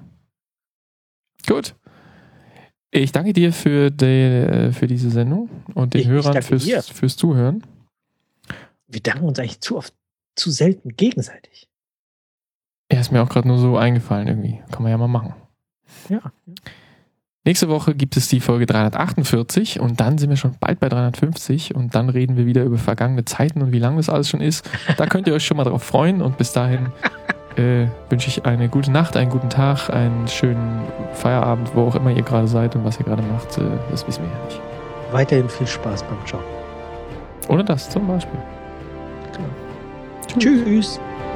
Gut. Ich danke dir für, die, für diese Sendung und den Ich- ich Hörern danke fürs, dir. fürs Zuhören. Wir danken uns eigentlich zu oft, zu selten gegenseitig. Er ist mir auch gerade nur so eingefallen irgendwie. Kann man ja mal machen. Ja. Nächste Woche gibt es die Folge dreihundertachtundvierzig und dann sind wir schon bald bei dreihundertfünfzig und dann reden wir wieder über vergangene Zeiten und wie lang das alles schon ist. Da könnt ihr euch schon mal drauf freuen und bis dahin äh, wünsche ich eine gute Nacht, einen guten Tag, einen schönen Feierabend, wo auch immer ihr gerade seid und was ihr gerade macht, äh, das wissen wir ja nicht. Weiterhin viel Spaß beim Job. Oder das zum Beispiel. Tschüss.